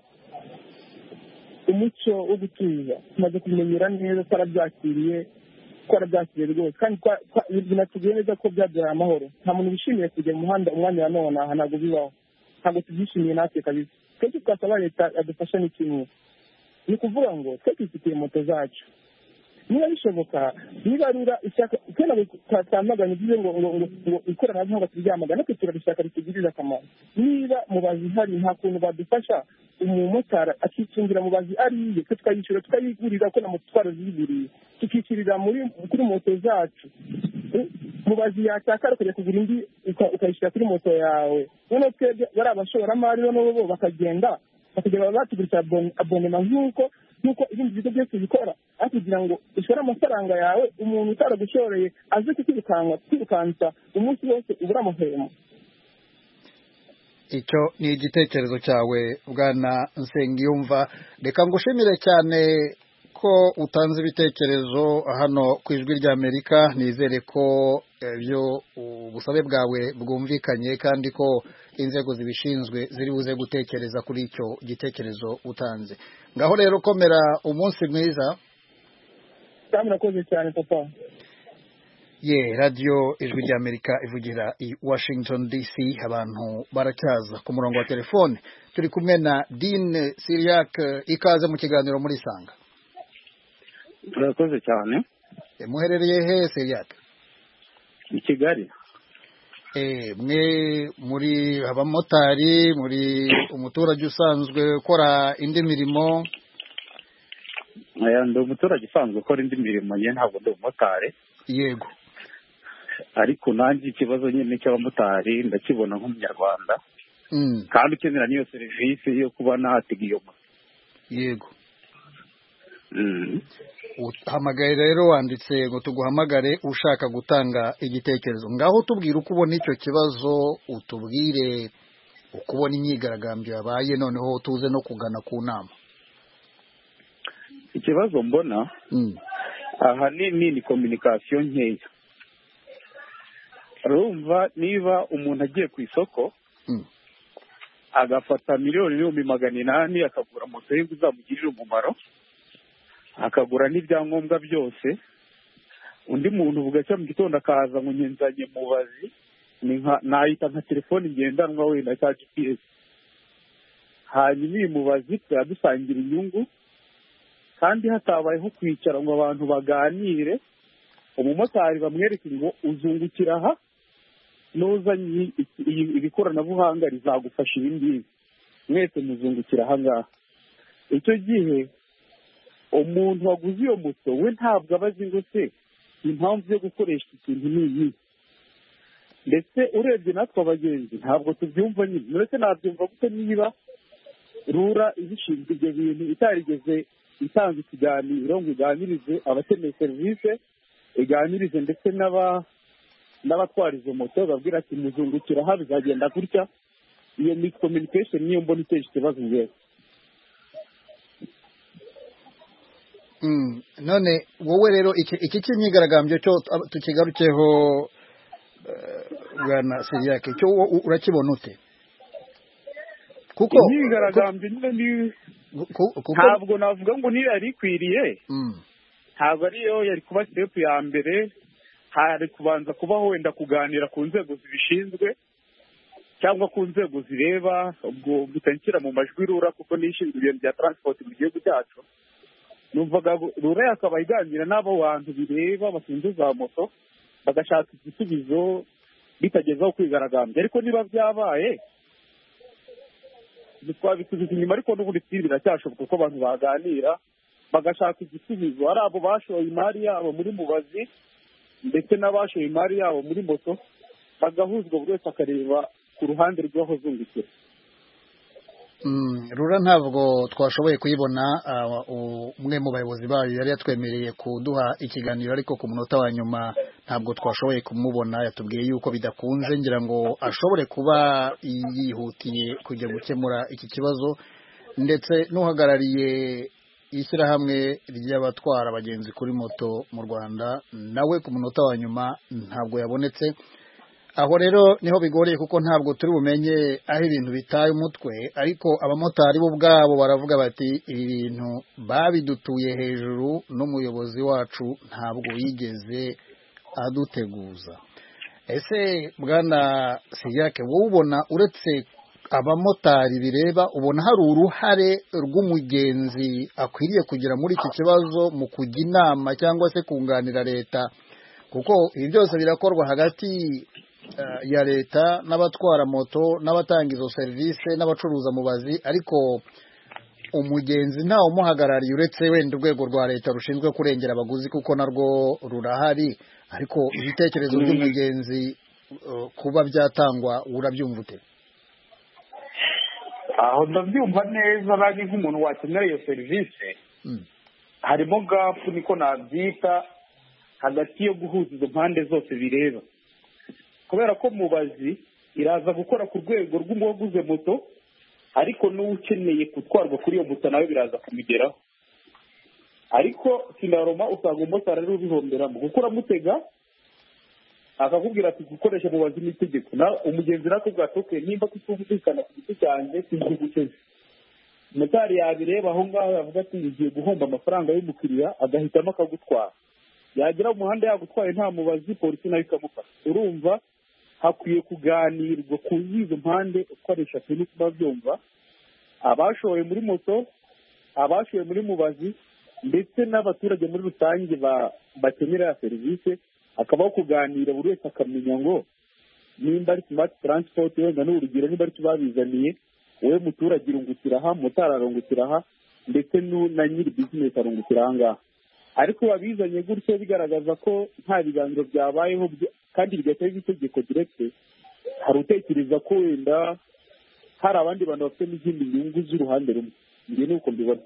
umuco wo gutuza, tumaze kumenyera neza, twarabyakiriye twarabyakiriye rwose, kandi binatubwiye neza ko byabyara amahoro. Nta muntu wishimiye kujya mu muhanda umwanya wa none aha, ntabwo bibaho, ntabwo tubyishimiye natwe kabisa. Twese twasaba leta yadufasha n'ikimwe, ni ukuvuga ngo twe twifitiye moto zacu, niba bishoboka niba rura ishyaka twena twamaganye byize ngo ngo ikoranabuhanga turyamagana, natwe turabishaka ritugirira akamaro. Niba mubazi hari nta kuntu badufasha umumotari akicungira mubazi ariye, twe twayishyura tukayigurira ko na moto twaraziguriye tukishyurira muri kuri moto zacu. Mubazi yashaka kujya kugura indi ukayishyira kuri moto yawe, noneho twebwe bari abashoramari noneho bakagenda bakagenda batugurira abonema nk'uko nk'uko ibindi bigo byose bikora, aho kugira ngo ushore amafaranga yawe umuntu utaragushoreye aze kukwirukanka kwirukansa umunsi wose ubura amahwemo. Icyo ni igitekerezo cyawe Bwana Nsengiyumva. Reka ngushimire cyane ko utanze ibitekerezo hano ku Ijwi ry'Amerika. Nizere ko ibyo ubusabe bwawe bwumvikanye kandi ko inzego zibishinzwe ziri buze gutekereza kuri icyo gitekerezo utanze. Ngaho rero komera, umunsi mwiza. Murakoze cyane papa. Ye radio Ijwi ry'Amerika ivugira i Washington D C. Abantu baracyaza ku murongo wa telefone. Turi kumwe na Dean Syriac. Ikaze mu kiganiro muri Sanga. Murakoze cyane. E, muherereye he Syriac? I Kigali. Eh, mwe muri abamotari, muri umuturage usanzwe ukora indi mirimo? Aya ndo umuturage usanzwe ukora indi mirimo, nyine ntabwo ndi umumotari. Yego. Ariko nanjye ikibazo nyine cy'abamotari ndakibona nk'umunyarwanda. Mm. Kandi ukenera niyo serivisi yo kuba natega iyo moto. Yego. Mm. Uhamagaye rero wanditse ngo tuguhamagare ushaka gutanga igitekerezo. Ngaho tubwire uko ubona icyo kibazo, utubwire uko ubona imyigaragambyo yabaye, noneho tuze no kugana ku nama. Ikibazo mbona mm. ahanini ni communication nkeya. Urumva niba umuntu agiye ku isoko mm. agafata miliyoni n'ibihumbi magana inani akagura moto ye izamugirira umumaro, akagura n'ibyangombwa byose, undi muntu bugacya mu gitondo akaza ngo nyenzanye mubazi, ni nka nayita nka telefone ngendanwa wenda cya G P S, hanyuma iyi mubazi turadusangira inyungu kandi hatabayeho kwicara ngo abantu baganire, umumotari bamwereke ngo uzungukira aha n'uzanye ibikoranabuhanga rizagufasha ibindi, mwese muzungukira aha ngaha. Icyo gihe umuntu waguze iyo moto we ntabwo abazi ngo se impamvu yo gukoresha ikintu ni iyi. Ndetse urebye natwe abagenzi ntabwo tubyumva nyine, ndetse nabyumva gute niba rura ibishinzwe ibyo bintu itarigeze itanga ikiganiro ngo iganirize abakeneye serivisi, iganirize ndetse n'aba n'abatwara izo moto babwira ati muzungukira aha bizagenda gutya. Iyo miscommunication niyo mbona iteje ikibazo ngewe. Mm. None wowe rero iki iki cy'imyigaragambyo cyo tukigarukeho Bwana uh, Syriac, cyo urakibona ute? Kuko imyigaragambyo nyine ni ntabwo navuga ngo niyo yari ikwiriye ntabwo ariyo yari kuba step ya mbere. Hari kubanza kubaho wenda kuganira ku nzego zibishinzwe cyangwa ku nzego zireba, ubwo gutanshyira mu majwi rura kuko nishinzwe ibintu bya transport mu gihugu cyacu. Numvaga rura yakaba iganira n'abo bantu bireba batunze za moto bagashaka igisubizo bitagezaho kwigaragambya, ariko niba byabaye twabisubiza inyuma, ariko n'ubundi biracyashoboka ko abantu baganira bagashaka igisubizo. Ari abo bashoye imari yabo muri Mubazi ndetse n'abashoye imari yabo muri moto bagahuzwa, buri wese akareba ku ruhande rw'aho zungukira. rura ntabwo twashoboye kuyibona. Umwe mu bayobozi bayo yari yatwemereye kuduha ikiganiro, ariko ku munota wa nyuma ntabwo twashoboye kumubona. Yatubwiye yuko bidakunze, ngira ngo ashobore kuba yihutiye kujya gukemura iki kibazo, ndetse n'uhagarariye ishyirahamwe ry'abatwara abagenzi kuri moto mu Rwanda nawe ku munota wa nyuma ntabwo yabonetse. Aho rero niho bigoreye, kuko ntabwo turi bumenye aho ibintu bitaye umutwe, ariko abamotari bo ubwabo baravuga bati ibi bintu babidutuye hejuru, n'umuyobozi wacu ntabwo yigeze aduteguza. Ese bwana Siriake, wowe ubona uretse abamotari bireba, ubona hari uruhare rw'umugenzi akwiriye kugira muri iki kibazo mu kujya inama cyangwa se kunganira leta? Kuko ibi byose birakorwa hagati ya leta n'abatwara moto n'abatanga izo serivisi n'abacuruza Mubazi, ariko umugenzi ntawe umuhagarariye uretse wenda urwego rwa leta rushinzwe kurengera abaguzi, kuko narwo rurahari. Ariko ibitekerezo by'umugenzi kuba byatangwa urabyumva ute? Aho ndabyumva neza, bari nk'umuntu wakenera iyo serivisi harimo gapu niko nabyita hagati yo guhuza izo mpande zose bireba, kubera ko Mubazi iraza gukora ku rwego rw'uwaguze moto, ariko n'ukeneye gutwarwa kuri iyo moto nawe biraza kumugeraho. Ariko sinaroma usanga umumotari ari ubihomberamo, kuko uramutega akakubwira ati gukoresha Mubazi n'itegeko, umugenzi nakubwira ati okay, nimba tutumvikana ku giti cyanjye sinzigukeze. Motari yabireba aho ngaho yavuga ati ngiye guhomba amafaranga y'umukiriya, agahitamo akagutwara. Yagera mu muhanda yagutwaye nta Mubazi, polisi nayo ikamufata. Urumva hakwiye kuganirwa ku izo mpande ukoresha tuni kuba byumva, abashoye muri moto, abashoye muri Mubazi, ndetse n'abaturage muri rusange bakenera ya serivisi, akabaho kuganira buri wese akamenya ngo nimba ari smart transport wenda n'urugero nimba ari tubabizaniye, wowe muturage irungukira aha, motari arungukira aha, ndetse na nyiri business arungukira aha ngaha. Ariko babizanye gutyo bigaragaza ko nta biganiro byabayeho kandi bigahita itegeko direct, hari utekereza ko wenda hari abandi bantu bafite n'izindi nyungu z'uruhande rumwe. Njye nuko mbibona.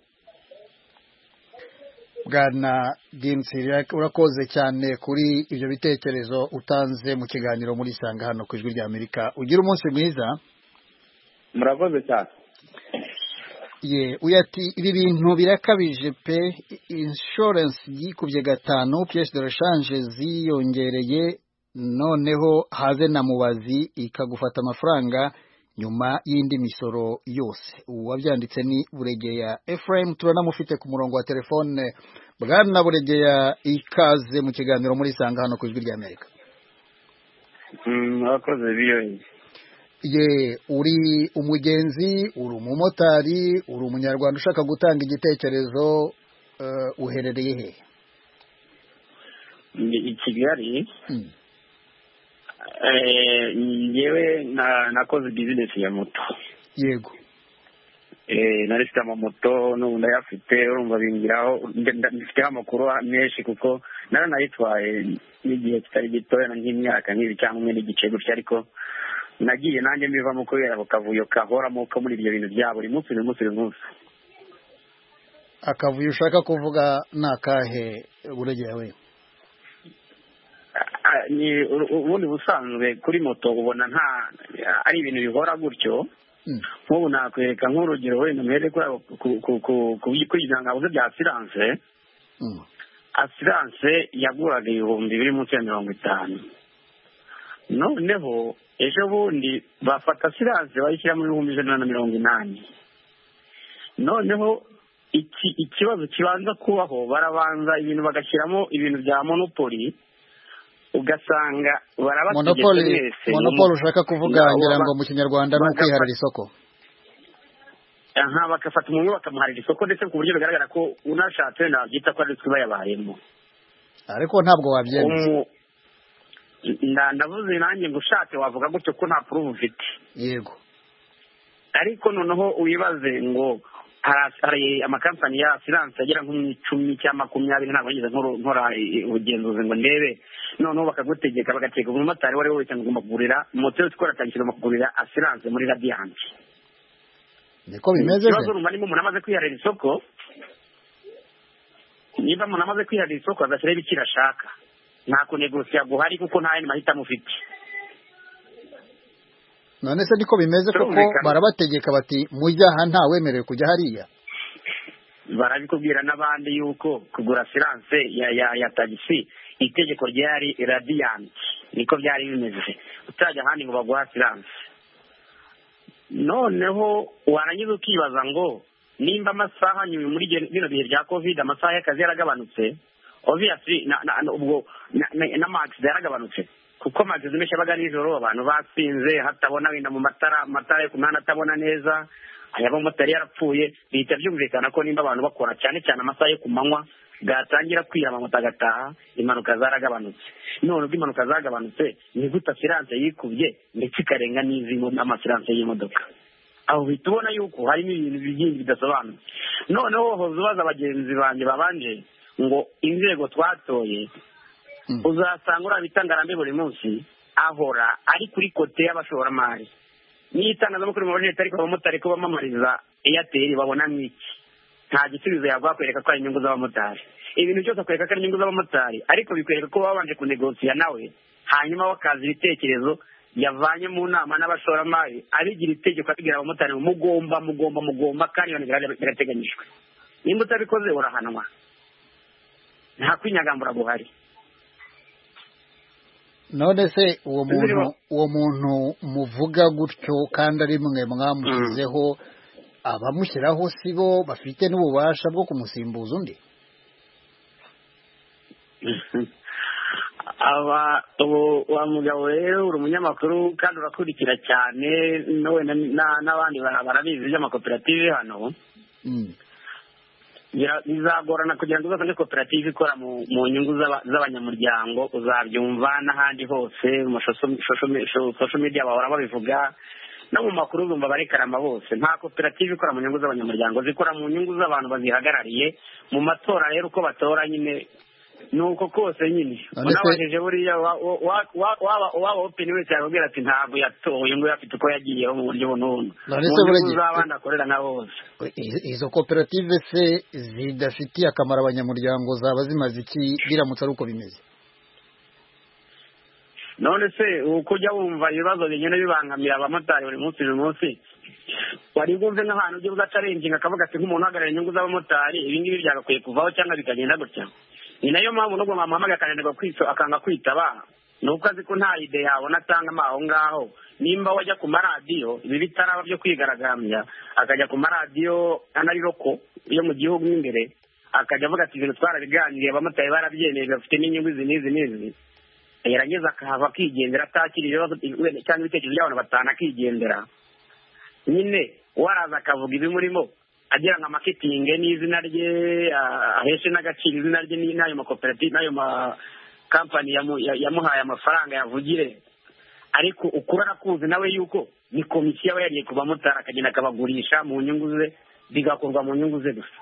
Bwana Siriake, urakoze cyane kuri ibyo bitekerezo utanze mu kiganiro muri Sanga hano ku Ijwi ry'Amerika. Ugira umunsi mwiza. Murakoze cyane. Ye uyati ibi bintu birakabije pe, insurance yikubye gatanu, pièce de rechange ziyongereye, noneho haze na Mubazi ikagufata amafaranga nyuma y'indi misoro yose. Uwabyanditse ni Buregeya Ephraim, turanamufite ku murongo wa telefone. Bwana Buregeya, ikaze mu kiganiro muri Sanga hano ku Ijwi ry'Amerika. Mm, akoze biyo. Ye uri umugenzi, uri umumotari, uri umunyarwanda ushaka gutanga igitekerezo, uh, uherereye he? I Kigali. Mm. Eh, nyewe na nakoze business ya moto. Yego. Eh, narifite amamoto no ndayafite, urumva bingiraho ndifite amakuru menshi kuko naranayitwaye n'igihe kitari gitoya nk'imyaka nk'ibi cyangwa umwe n'igice gutya, ariko nagiye nanjye mbivamo kubera bukavuyo kahoramo ko muri ibyo bintu bya buri munsi buri munsi buri munsi. Akavuyo ushaka kuvuga nakahe Buregeya we? Ni ubundi busanzwe kuri moto ubona nta ari ibintu bihora gutyo. Nk'ubu nakwereka nk'urugero wenda mbere ku kuyizangabuze bya assurance. Assurance yaguraga ibihumbi biri munsi ya mirongo itanu. Noneho ejo bundi bafata assurance bayishyira mu bihumbi ijana na mirongo inani. noneho iki ikibazo kibanza kubaho barabanza ibintu bagashyiramo ibintu bya monopoli ugasanga barabategetse mwese. Monopoli ushaka kuvuga ngira ngo mu kinyarwanda no kwiharira isoko. Aha bakafata umuntu bakamuharira isoko ndetse ku buryo bigaragara ko unashatse nabyita ko ari twe bayabayemo. Ariko ntabwo wabyemeza. Ndavuze nanjye ngo ushatse wavuga gutyo ko nta proof ufite. Yego. Ariko noneho uyibaze ngo hari amakampani ya finance agera nko mu icumi cyangwa makumyabiri ntabwo ngeze nkora ubugenzuzi ngo ndebe noneho bakagutegeka bagategeka umumotari wari wese ngomba kugurira moto yose ikora atangirwa mu kugurira assurance muri Radiant. Niko bimeze. Ikibazo rumva niba umuntu amaze kwiharira isoko niba umuntu amaze kwiharira isoko azashyiraho ibiciro ashaka nta kunegosiya guhari kuko nta yandi mahitamo ufite. None se niko bimeze koko barabategeka bati mujya aha nta wemerewe kujya hariya? Barabikubwira n'abandi yuko kugura assurance ya ya ya tagisi itegeko ryari Radiant niko byari bimeze utajya ahandi ngo baguha assurance. Noneho warangiza ukibaza ngo nimba amasaha nyuma muri bino bihe bya covid amasaha y'akazi yaragabanutse obviously ubwo na max yaragabanutse kuko max zimesha baga nijoro abantu basinze hatabona wenda mu matara matara yo kumana atabona neza ayabo motari yarapfuye bihita byumvikana ko nimba abantu bakora cyane cyane amasaha yo kumanywa gatangira kwiyama mutagataha impanuka zaragabanutse. None ubwo impanuka zagabanutse ni gute assurance yikubye ndetse ikarenga n'izimo n'amassurance y'imodoka aho bitubona yuko harimo ibintu byinshi bidasobanutse. Noneho hoza baza abagenzi banje babanje ngo inzego twatoye uzasanga urabitangarambe buri munsi ahora ari kuri kote y'abashoramari n'itangazamakuru mu bajeti ariko abamotari ko bamamariza Airtel babona mwiki nta gisubizo yagwa kwereka ko ari inyungu z'abamotari. Ibintu byose akwereka ko ari inyungu z'abamotari ariko bikwereka ko babanje kunegosiya nawe hanyuma bakaza ibitekerezo yavanye mu nama n'abashoramari abigira itegeko abigira abamotari mugomba mugomba mugomba kandi birateganyijwe. Nimba utabikoze urahanwa nta kwinyagambura guhari. None se uwo muntu uwo muntu muvuga gutyo kandi ari mwe mwamushyizeho abamushyiraho sibo bafite n'ububasha bwo kumusimbuza undi? aba wa mugabo rero uri umunyamakuru kandi urakurikira cyane n'abandi barabizi by'amakoperative hano. Bizagorana kugira ngo uzasange koperative ikora mu nyungu z'abanyamuryango uzabyumva n'ahandi hose mu social media bahora babivuga no mu makuru urumva barekarama bose. Nta koperative ikora mu nyungu z'abanyamuryango zikora mu nyungu z'abantu bazihagarariye mu matora. Rero uko batora nyine nuko kose nyine unabajije buriya waba open wese yakubwira ati ntabwo yatoye ngo yafite uko yagiyeho mu buryo bunono uzabanda akorera na bose. Izo koperative se zidafitiye akamaro abanyamuryango zaba zimaze iki biramutse ari uko bimeze? None se uko ujya wumva ibibazo bigenda bibangamira abamotari buri munsi buri munsi wari bwumve nk'ahantu ujya uzacarenginga akavuga ati nk'umuntu uhagarariye inyungu z'abamotari ibi ngibi byagakwiye kuvaho cyangwa bikagenda gutya. Ni nayo mpamvu nubwo mwamuhamagaye akananirwa akanga kwitaba ni uko azi ko nta ide yabona atangamo aho ngaho. Nimba wajya ku maradiyo ibi bitaraba byo kwigaragambya akajya ku maradiyo anariroko yo mu gihugu n'imbere akajya avuga ati ibintu twarabiganiriye abamotari barabyemeye bafite n'inyungu izi n'izi n'izi yarageze akahava akigendera atakira ibibazo cyangwa ibitekerezo by'abantu batanu akigendera. Nyine waraza akavuga ibimurimo agira nka marketing n'izina rye aheshe n'agaciro izina rye n'ayo makoperative n'ayo makampani yamuhaye amafaranga yavugire. Ariko ukura nakuzi nawe yuko ni komisiyo aba yariye ku bamotari akagenda akabagurisha mu nyungu ze bigakorwa mu nyungu ze gusa.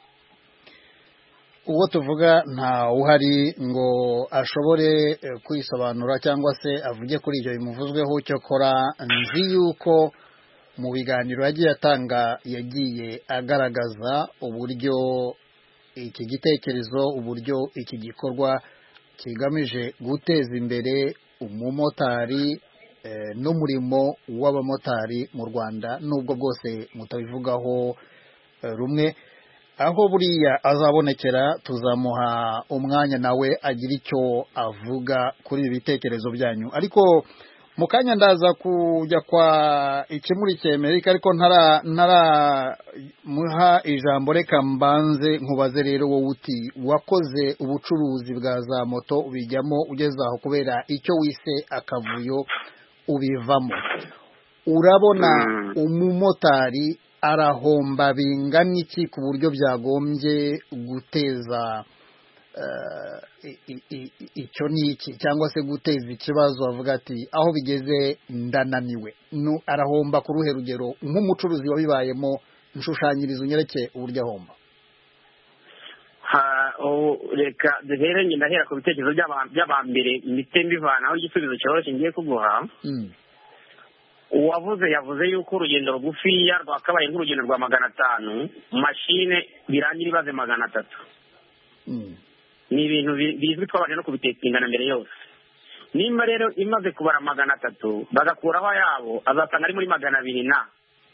Uwo tuvuga nta uhari ngo ashobore kwisobanura cyangwa se avuge kuri ibyo bimuvuzweho. Cyokora nzi yuko mu biganiro yagiye atanga yagiye agaragaza uburyo iki gitekerezo uburyo iki gikorwa kigamije guteza imbere umumotari n'umurimo w'abamotari mu Rwanda nubwo bwose mutabivugaho rumwe. Aho buriya azabonekera tuzamuha umwanya nawe agira icyo avuga kuri ibi bitekerezo byanyu. Ariko mu kanya ndaza kujya kwa ikimuri cy'Amerika ariko ntara ntara muha ijambo reka mbanze nkubaze rero wowe uti wakoze ubucuruzi bwa za moto ubijyamo ugeze aho kubera icyo wise akavuyo ubivamo urabona umumotari arahomba bingana iki ku buryo byagombye guteza icyo ni iki cyangwa se guteza ikibazo avuga ati aho bigeze ndananiwe arahomba ku ruhe rugero nk'umucuruzi wabibayemo nshushanyiriza unyereke uburyo ahomba reka duhere njye ndahera ku bitekerezo by'abambere imite mbivanaho igisubizo cyoroshye ngiye kuguha uwavuze yavuze yuko urugendo rugufiya rwakabaye nk'urugendo rwa magana atanu mashine birangira ibaze magana atatu ni ibintu bizwi twabanje no kubitetingana mbere yose nimba rero imaze kubara magana atatu bagakuraho ayabo azasanga ari muri magana abiri na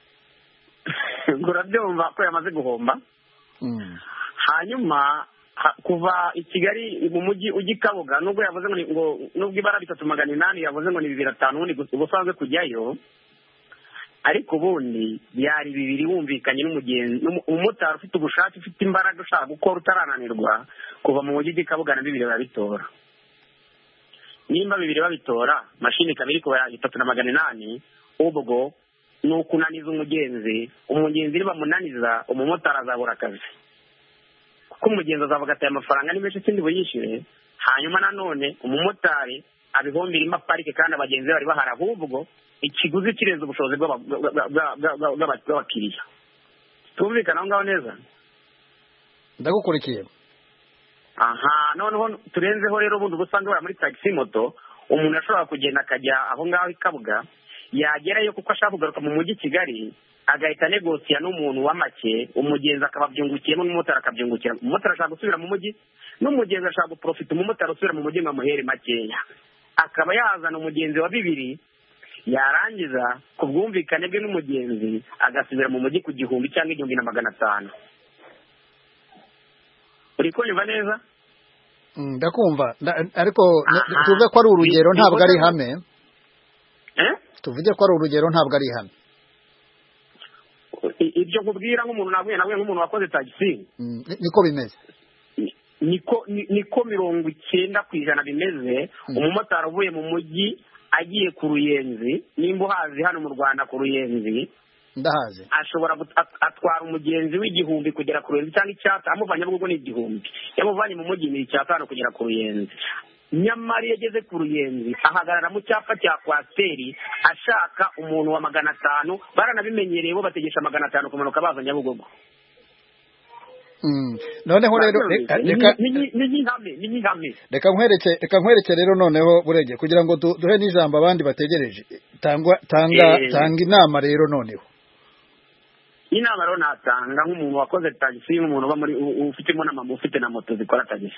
urabyumva ko yamaze guhomba hanyuma kuva i Kigali mu mujyi ujya i Kabuga nubwo yavuze ngo nubwo ibara bitatu magana inani yavuze ngo ni bibiri atanu ubundi ubusanzwe kujyayo ariko ubundi byari bibiri wumvikanye n'umugenzi umumotari ufite ubushake ufite imbaraga ushaka gukora utarananirwa kuva mu mujyi ujya i Kabuga na bibiri babitora nimba bibiri babitora mashini ikaba iri kuba itatu na magana inani ubwo ni ukunaniza umugenzi umugenzi nibamunaniza umumotari azabura akazi kuko umugenzi azavuga ati aya mafaranga ni menshi sindi buyishyure hanyuma nanone umumotari abihombira ima parike kandi abagenzi bari bahari ahubwo ikiguzi kirenze ubushobozi bw'abakiriya tumvikana aho ngaho neza ndagukurikiye aha noneho turenzeho rero ubundi ubusanzwe bari muri taxi moto umuntu ashobora kugenda akajya aho ngaho i Kabuga yagerayo kuko ashaka kugaruka mu mujyi Kigali agahita negosiya n'umuntu wa make umugenzi akababyungukiyemo n'umumotari akabyungukira umumotari ashaka gusubira mu mujyi n'umugenzi ashaka guprofita umumotari usubira mu mujyi ngo amuhere makeya akaba yazana umugenzi wa bibiri yarangiza ku bwumvikane bwe n'umugenzi agasubira mu mujyi ku gihumbi cyangwa igihumbi na magana atanu uri kunyumva neza ndakumva ariko tuvuge ko ari urugero ntabwo ari ihame tuvuge ko ari urugero ntabwo ari ihame ibyo nkubwira nk'umuntu navuye nawe nk'umuntu wakoze tagisi niko bimeze niko niko mirongo icyenda ku ijana bimeze umumotari uvuye mu mujyi agiye ku Ruyenzi nimba uhazi hano mu Rwanda ku Ruyenzi ndahazi ashobora atwara umugenzi w'igihumbi kugera ku Ruyenzi cyangwa icyata amuvanye ahubwo ni igihumbi yamuvanye mu mujyi ni icyatanu kugera ku Ruyenzi nyamara iyo ageze ku Ruyenzi ahagarara mu cyapa cya kwasiteri ashaka umuntu wa magana atanu baranabimenyereye bo bategesha magana atanu kumanuka baza Nyabugogo noneho rero reka reka nkwereke reka nkwereke rero noneho burege kugira ngo duhe n'ijambo abandi bategereje tanga tanga tanga inama rero noneho inama rero natanga nk'umuntu wakoze tagisi nk'umuntu uba muri ufitemo na mama ufite na moto zikora tagisi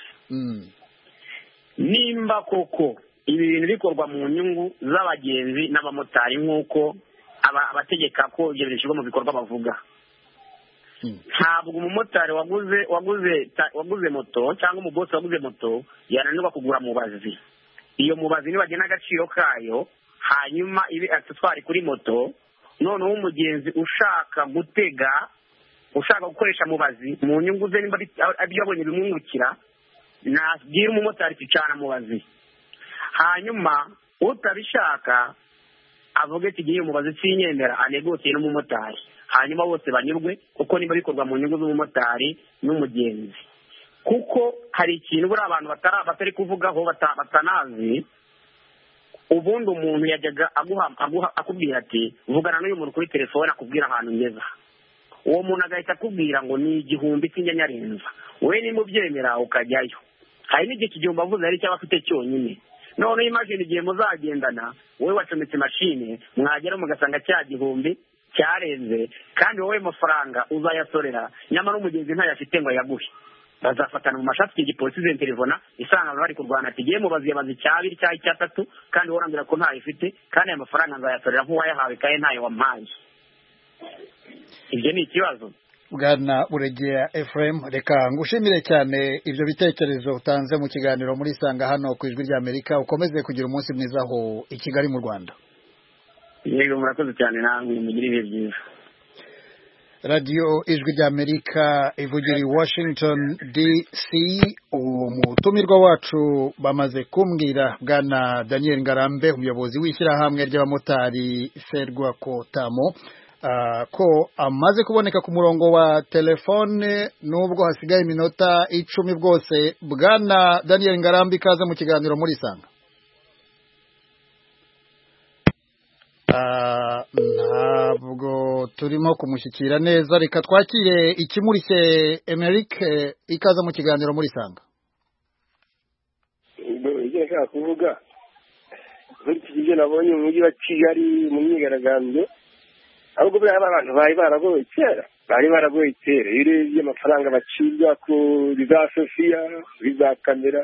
nimba koko ibi bintu bikorwa mu nyungu z'abagenzi n'abamotari nk'uko abategeka ko ibyo bishyirwa mu bikorwa bavuga ntabwo umumotari waguze waguze waguze moto cyangwa umubosi waguze moto yananirwa kugura mubazi iyo mubazi nibagena agaciro kayo hanyuma ibi accessoire kuri moto noneho umugenzi ushaka gutega ushaka gukoresha mubazi mu nyungu ze nimba abyo yabonye bimwungukira nabwira umumotari kwicana mubazi hanyuma utabishaka avuga ati giye umubazi sinyemera anegosiye n'umumotari hanyuma bose banyurwe kuko niba bikorwa mu nyungu z'umumotari n'umugenzi kuko hari ikintu buri abantu batari kuvugaho batanazi ubundi umuntu yajyaga akubwira ati vugana n'uyu muntu kuri telefone akubwira ahantu ngeza uwo muntu agahita akubwira ngo ni igihumbi cy'inyanyarenza wowe nimba ubyemera ukajyayo hari n'igihe igihumbi avuze ari cyaba afite cyonyine none imagine igihe muzagendana wowe wacometse mashine mwagera mugasanga cya gihumbi cyarenze kandi wowe mafaranga uzayasorera nyamara umugenzi ntayafite ngo ayaguhe bazafatana mu mashati y'igipolisi zenterevona isanga bari kurwana ati giye mubazi yabazi icyabiri cyangwa icyatatu kandi worambira ko ntayifite kandi aya mafaranga nzayasorera nk'uwayahawe kandi ntayo wampaye ibyo ni ikibazo Bwana Buregeya Ephraim, reka ngushimire cyane ibyo bitekerezo utanze mu kiganiro muri Sanga hano ku Ijwi ry'Amerika. Ukomeze kugira umunsi mwiza aho i Kigali mu Rwanda. Yego, murakoze cyane, namwe mugire ibihe byiza. Radio Ijwi ry'Amerika ivugira i Washington D C. Umutumirwa wacu bamaze kumbwira Bwana Daniel Ngarambe, umuyobozi w'ishyirahamwe ry'abamotari Ferwa Kotamo, Uh, ko amaze kuboneka ku murongo wa telefone nubwo hasigaye iminota icumi bwose. Bwana Daniel Ngarambe, ikaze mu kiganiro muri Sanga. Uh, ntabwo turimo kumushyikira neza, reka twakire Ikimurise Emerick, ikaze mu kiganiro muri Sanga. Ibyo nshaka kuvuga nk'iki nabonye mu mujyi wa Kigali mu myigaragambyo, ahubwo buriya abantu bari baragoye kera bari baragoye kera iyo urebye amafaranga bacibwa kuri za sofiya, kuri za kamera,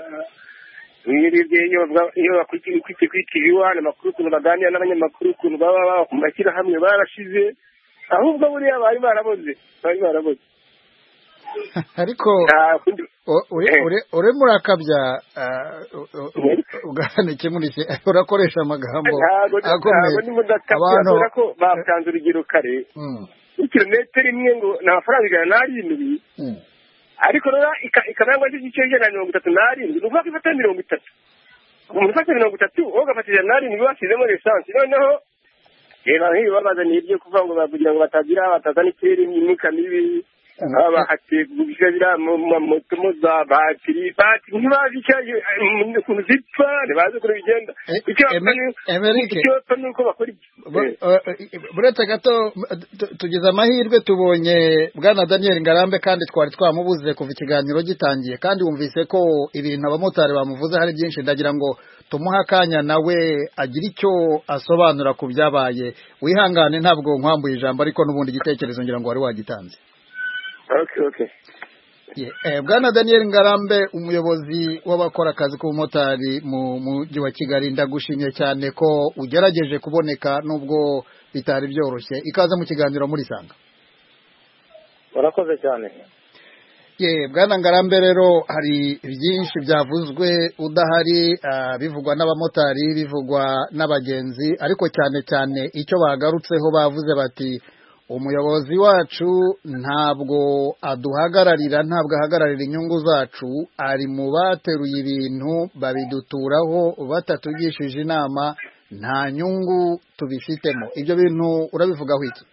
iyo bakurikiye kuri tivi wani amakuru ukuntu baganira n'abanyamakuru ukuntu baba baba ku mashyirahamwe barashize, ahubwo buriya bari baraboze bari baraboze ariko uri murakabya ugana Ikimurise, urakoresha amagambo akomeye. Abantu ko batanze urugero kare ikilometero imwe ngo ni amafaranga ijana n'arindwi, ariko rero ikaba yangwa igice ijana na mirongo itatu n'arindwi, ni ukuvuga ko ifata mirongo itatu. Umuntu ufata mirongo itatu wowe ugafata ijana n'arindwi washyizemo lisansi. Noneho reba nk'ibi babazaniye ibyo kuvuga ngo kugira ngo batagira batazana ikirere imyuka mibi, abahategurira mu moto za batiri batiri ntibazicaje ukuntu zipfa ntibazi ukuntu bigenda. Icyo ni uko bakora ibyo. Buretse gato tugize amahirwe tubonye Bwana Daniel Ngarambe, kandi twari twamubuze kuva ikiganiro gitangiye, kandi wumvise ko ibintu abamotari bamuvuze hari byinshi. Ndagira ngo tumuhe akanya nawe agira icyo asobanura ku byabaye. Wihangane, ntabwo nkwambuye ijambo, ariko n'ubundi igitekerezo ngira ngo wari wagitanze. Okay, okay. Yeah. Eh, Bwana Daniel Ngarambe, umuyobozi w'abakora akazi k'ubumotari mu mujyi wa Kigali, ndagushimye cyane ko ugerageje kuboneka nubwo bitari byoroshye. Ikaze mu kiganiro muri Sanga. Barakoze cyane. Yeah, Bwana Ngarambe, rero hari byinshi byavuzwe udahari, uh, bivugwa n'abamotari, bivugwa n'abagenzi, ariko cyane cyane icyo bagarutseho bavuze bati umuyobozi wacu ntabwo aduhagararira, ntabwo ahagararira inyungu zacu, ari mu bateruye ibintu babiduturaho batatugishije inama, nta nyungu tubifitemo. Ibyo bintu urabivugaho iki?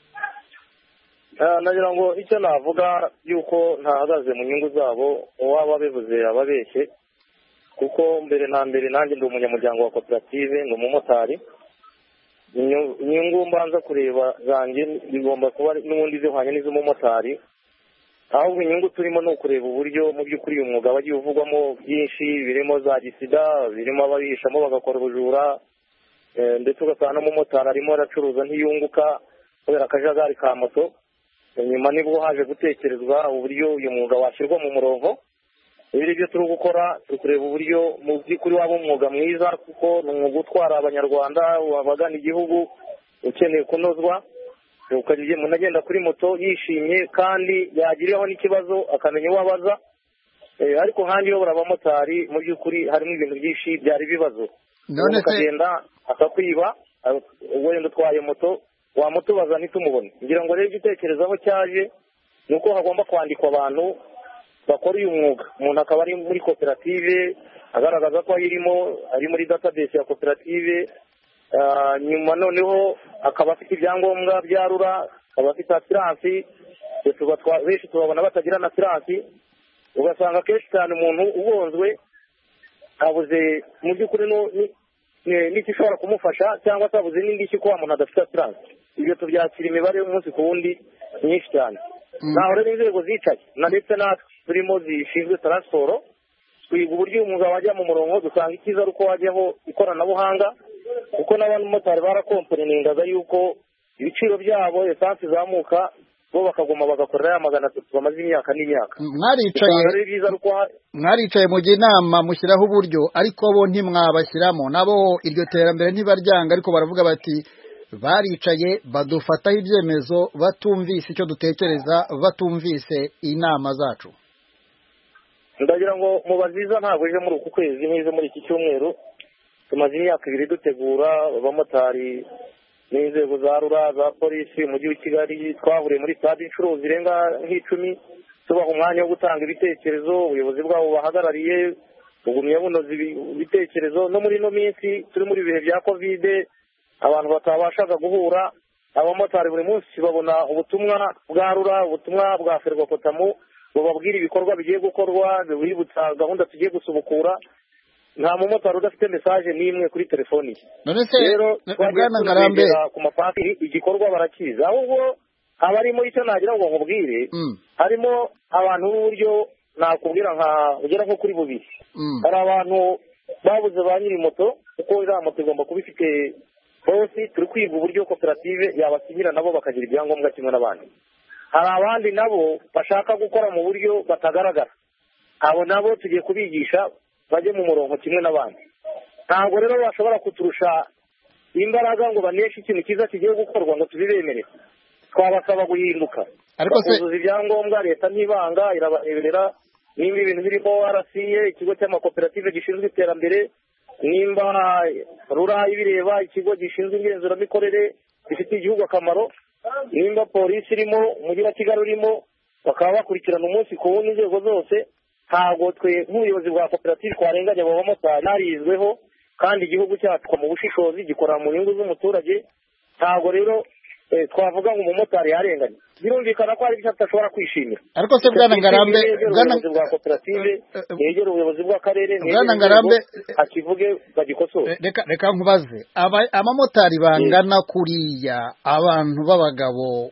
Nagira ngo icyo navuga yuko ntahagaze mu nyungu zabo, uwaba bivuze ababeshye, kuko mbere na mbere nanjye ndi umunyamuryango wa koperative, ndi umumotari. Inyungu mbanza kureba zanjye zigomba kuba n'ubundi zihwanye n'iz'umumotari, ahubwo inyungu turimo ni ukureba uburyo mu by'ukuri uyu mwuga wagiye uvugwamo byinshi, birimo za gisida, birimo ababihishamo bagakora ubujura, ndetse ugasanga n'umumotari arimo aracuruza ntiyunguka kubera akajagari ka moto. Nyuma nibwo haje gutekerezwa uburyo uyu mwuga washyirwa mu murongo. Ibi byo turi gukora, turi kureba uburyo mu by'ukuri waba umwuga mwiza, kuko ni umwuga utwara abanyarwanda, wabagana igihugu, ukeneye kunozwa. Ukagiye umuntu agenda kuri moto yishimye, kandi yagiriyeho n'ikibazo akamenya uwo abaza. Ariko hanjye iyo abamotari mu by'ukuri harimo ibintu byinshi byari ibibazo. None se ukagenda akakwiba, wenda utwaye moto wamutubaza ntitumubone. Ngira ngo rero igitekerezo aho cyaje ni uko hagomba kwandikwa abantu bakora uyu mwuga. Umuntu akaba ari muri koperative agaragaza ko ayirimo, ari muri database ya koperative, nyuma noneho akaba afite ibyangombwa bya rura, akaba afite asiransi. Benshi tubabona batagira na asiransi, ugasanga kenshi cyane umuntu ubonzwe abuze mu by'ukuri n'icyo ishobora kumufasha, cyangwa se abuze n'indishyi ko wa muntu adafite asiransi. Ibyo tubyakira imibare y'umunsi ku wundi myinshi cyane. Naho rero inzego zicaye na ndetse natwe turimo zishinzwe taransiporo, twiga uburyo umwuga wajya mu murongo. Dusanga icyiza ari uko wajyaho ikoranabuhanga, kuko n'abamotari barakomporeningaga yuko ibiciro byabo esansi izamuka, bo bakaguma bagakorera ya magana atatu bamaze imyaka n'imyaka. Mwaricaye mwaricaye mujya inama mushyiraho uburyo, ariko bo ntimwabashyiramo. Nabo iryo terambere ntibaryanga, ariko baravuga bati baricaye badufataho ibyemezo batumvise icyo dutekereza, batumvise inama zacu. ndagira ngo mubaziza ntabwo ije muri uku kwezi n'ize muri iki cyumweru. Tumaze imyaka ibiri dutegura abamotari n'inzego za rura za polisi umujyi wa Kigali, twahuriye muri stade inshuro zirenga nk'icumi tubaha umwanya wo gutanga ibitekerezo. Ubuyobozi bwabo bahagarariye bugumye bunoza ibitekerezo. No muri ino minsi turi muri bihe bya kovide, abantu batabashaga guhura, abamotari buri munsi babona ubutumwa bwa rura, ubutumwa bwa Ferwakotamu bubabwira ibikorwa bigiye gukorwa, bibutsa gahunda tugiye gusubukura. Nta mumotari udafite message n'imwe kuri telefoni. Rero Bwana Ngarambe ku mapatiri igikorwa barakiza, ahubwo abarimo icyo nagira ngo nkubwire, harimo abantu b'uburyo nakubwira nka ugera nko kuri bubiri. Hari abantu babuze ba nyiri moto, kuko iriya moto igomba kuba ifite bosi. Turi kwiga uburyo koperative yabasinyira nabo bakagira ibyangombwa kimwe n'abandi. Hari abandi nabo bashaka gukora mu buryo batagaragara, abo nabo tugiye kubigisha bajye mu murongo kimwe n'abandi. Ntabwo rero bashobora kuturusha imbaraga ngo baneshe ikintu cyiza kigiye gukorwa ngo tubibemerere. Twabasaba guhinduka, kuzuza ibyangombwa. Leta ntibanga, irabareberera. Nimba ibintu birimo R C A, ikigo cy'amakoperative gishinzwe iterambere, nimba rura ibireba, ikigo gishinzwe ingenzuramikorere gifitiye igihugu akamaro, nimba polisi irimo, umujyi wa Kigali urimo, bakaba bakurikirana umunsi ku wundi inzego zose. Ntabwo twe nk'ubuyobozi bwa koperative twarenganya abo bamotari. Harizweho kandi igihugu cyacu mu bushishozi gikora mu nyungu z'umuturage. Ntabwo rero twavuga ngo umumotari yarenganye. Birumvikana ko hari ibyo atashobora kwishimira. Ariko se Bwana Ngarambe, ubuyobozi bwa koperative yegera ubuyobozi bw'akarere, Bwana Ngarambe akivuge bagikosora. Reka reka nkubaze, abamotari bangana kuriya, abantu b'abagabo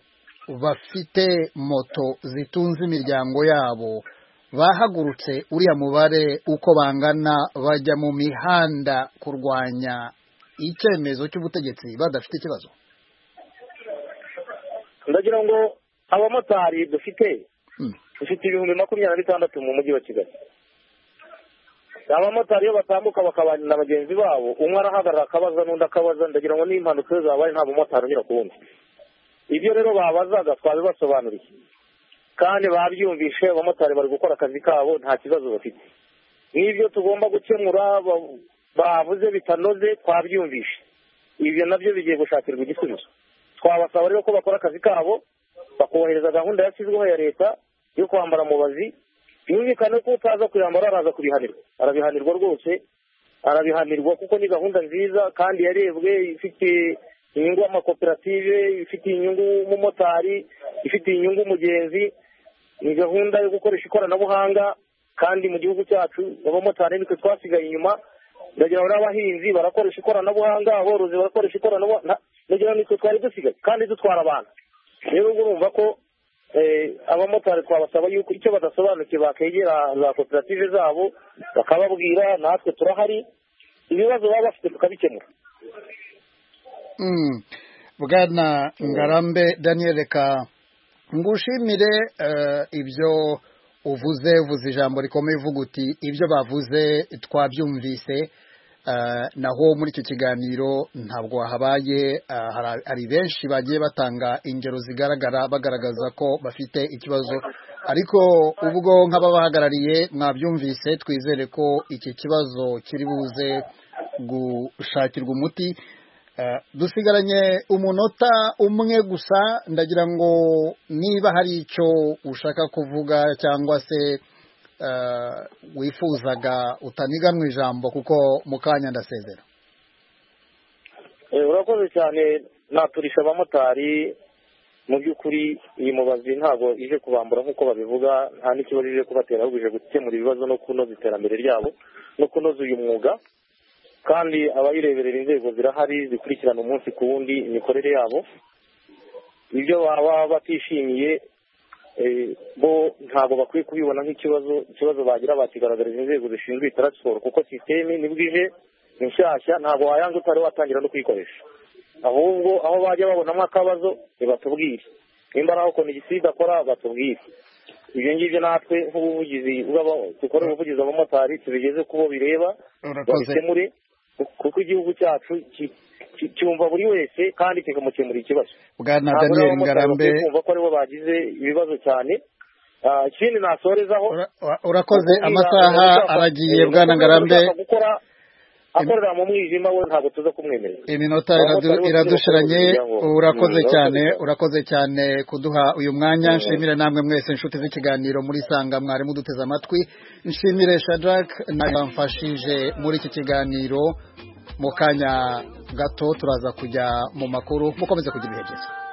bafite moto zitunze imiryango yabo, bahagurutse uriya mubare uko bangana bajya mu mihanda kurwanya icyemezo cy'ubutegetsi badafite ikibazo? Ndagira ngo abamotari dufite dufite ibihumbi makumyabiri na bitandatu mu mujyi wa Kigali. Abamotari iyo batambuka bakabana na bagenzi babo, umwe arahagarara akabaza n'undi akabaza. Ndagira ngo n'impanuka zabaye nta mumotari unyura ku wundi. Ibyo rero babazaga twabibasobanuriye kandi babyumvishe. Abamotari bari gukora akazi kabo, nta kibazo bafite. N'ibyo tugomba gukemura bavuze bitanoze twabyumvishe. Ibyo nabyo bigiye gushakirwa igisubizo. Twabasaba rero ko bakora akazi kabo, bakohereza gahunda yashyizweho ya leta yo kwambara mubazi. Yumvikane ko utaza kuyambara araza kubihanirwa. Arabihanirwa rwose, arabihanirwa kuko ni gahunda nziza kandi yarebwe, ifite inyungu amakoperative, ifite inyungu umumotari, ifite inyungu umugenzi. Ni gahunda yo gukoresha ikoranabuhanga kandi mu gihugu cyacu abamotari nitwe twasigaye inyuma. Ndagira ngo n'abahinzi barakoresha ikoranabuhanga, aborozi barakoresha ikoranabuhanga. Ndagira ngo nitwe twari dusigaye kandi dutwara abantu. Rero urumva ko abamotari twabasaba yuko icyo badasobanukiwe bakegera za koperative zabo bakababwira, natwe turahari, ibibazo baba bafite tukabikemura. Bwana Ngarambe Daniel, reka ngushimire ibyo uvuze. Uvuze ijambo rikomeye uvuga uti ibyo bavuze twabyumvise. Naho muri icyo kiganiro ntabwo habaye, hari benshi bagiye batanga ingero zigaragara bagaragaza ko bafite ikibazo, ariko ubwo nk'ababahagarariye mwabyumvise, twizere ko iki kibazo kiri buze gushakirwa umuti. Dusigaranye umunota umwe gusa, ndagira ngo niba hari icyo ushaka kuvuga cyangwa se wifuzaga utaniganwa ijambo, kuko mu kanya ndasezera. Urakoze cyane. Naturisha abamotari, mu by'ukuri iyi mubazi ntabwo ije kubambura nk'uko babivuga, nta n'ikibazo ije kubatera, ahubwo ije gukemura ibibazo no kunoza iterambere ryabo no kunoza uyu mwuga. Kandi abayireberera inzego zirahari zikurikirana umunsi ku wundi imikorere yabo. Ibyo baba batishimiye bo ntabwo bakwiye kubibona nk'ikibazo. Ikibazo bagira bakigaragariza inzego zishinzwe taransiporo, kuko sisiteme nibwo ije ni nshyashya, ntabwo wayanze utari watangira no kuyikoresha. Ahubwo aho bajya babonamo akabazo nibatubwire, nimba ari aho konegisi idakora batubwire. Ibyo ngibyo natwe nk'ubuvugizi dukora ubuvugizi abamotari tubigeze kubo bireba babikemure. kuko igihugu cyacu cyumva buri wese kandi kikamukemura ikibazo. Bwana Daniel Ngarambe kumva ko aribo bagize ibibazo cyane. Ikindi nasorezaho, urakoze, amasaha aragiye. Bwana Ngarambe akorera mu mwijima we ntabwo tuza kumwemerera. Iminota iradushiranye. Urakoze cyane, urakoze cyane kuduha uyu mwanya. Nshimire namwe mwese inshuti z'ikiganiro muri Sanga mwari muduteze amatwi. Nshimire Shadrack namfashije muri iki kiganiro. Mu kanya gato turaza kujya mu makuru. Mukomeze kugira ibihe byiza.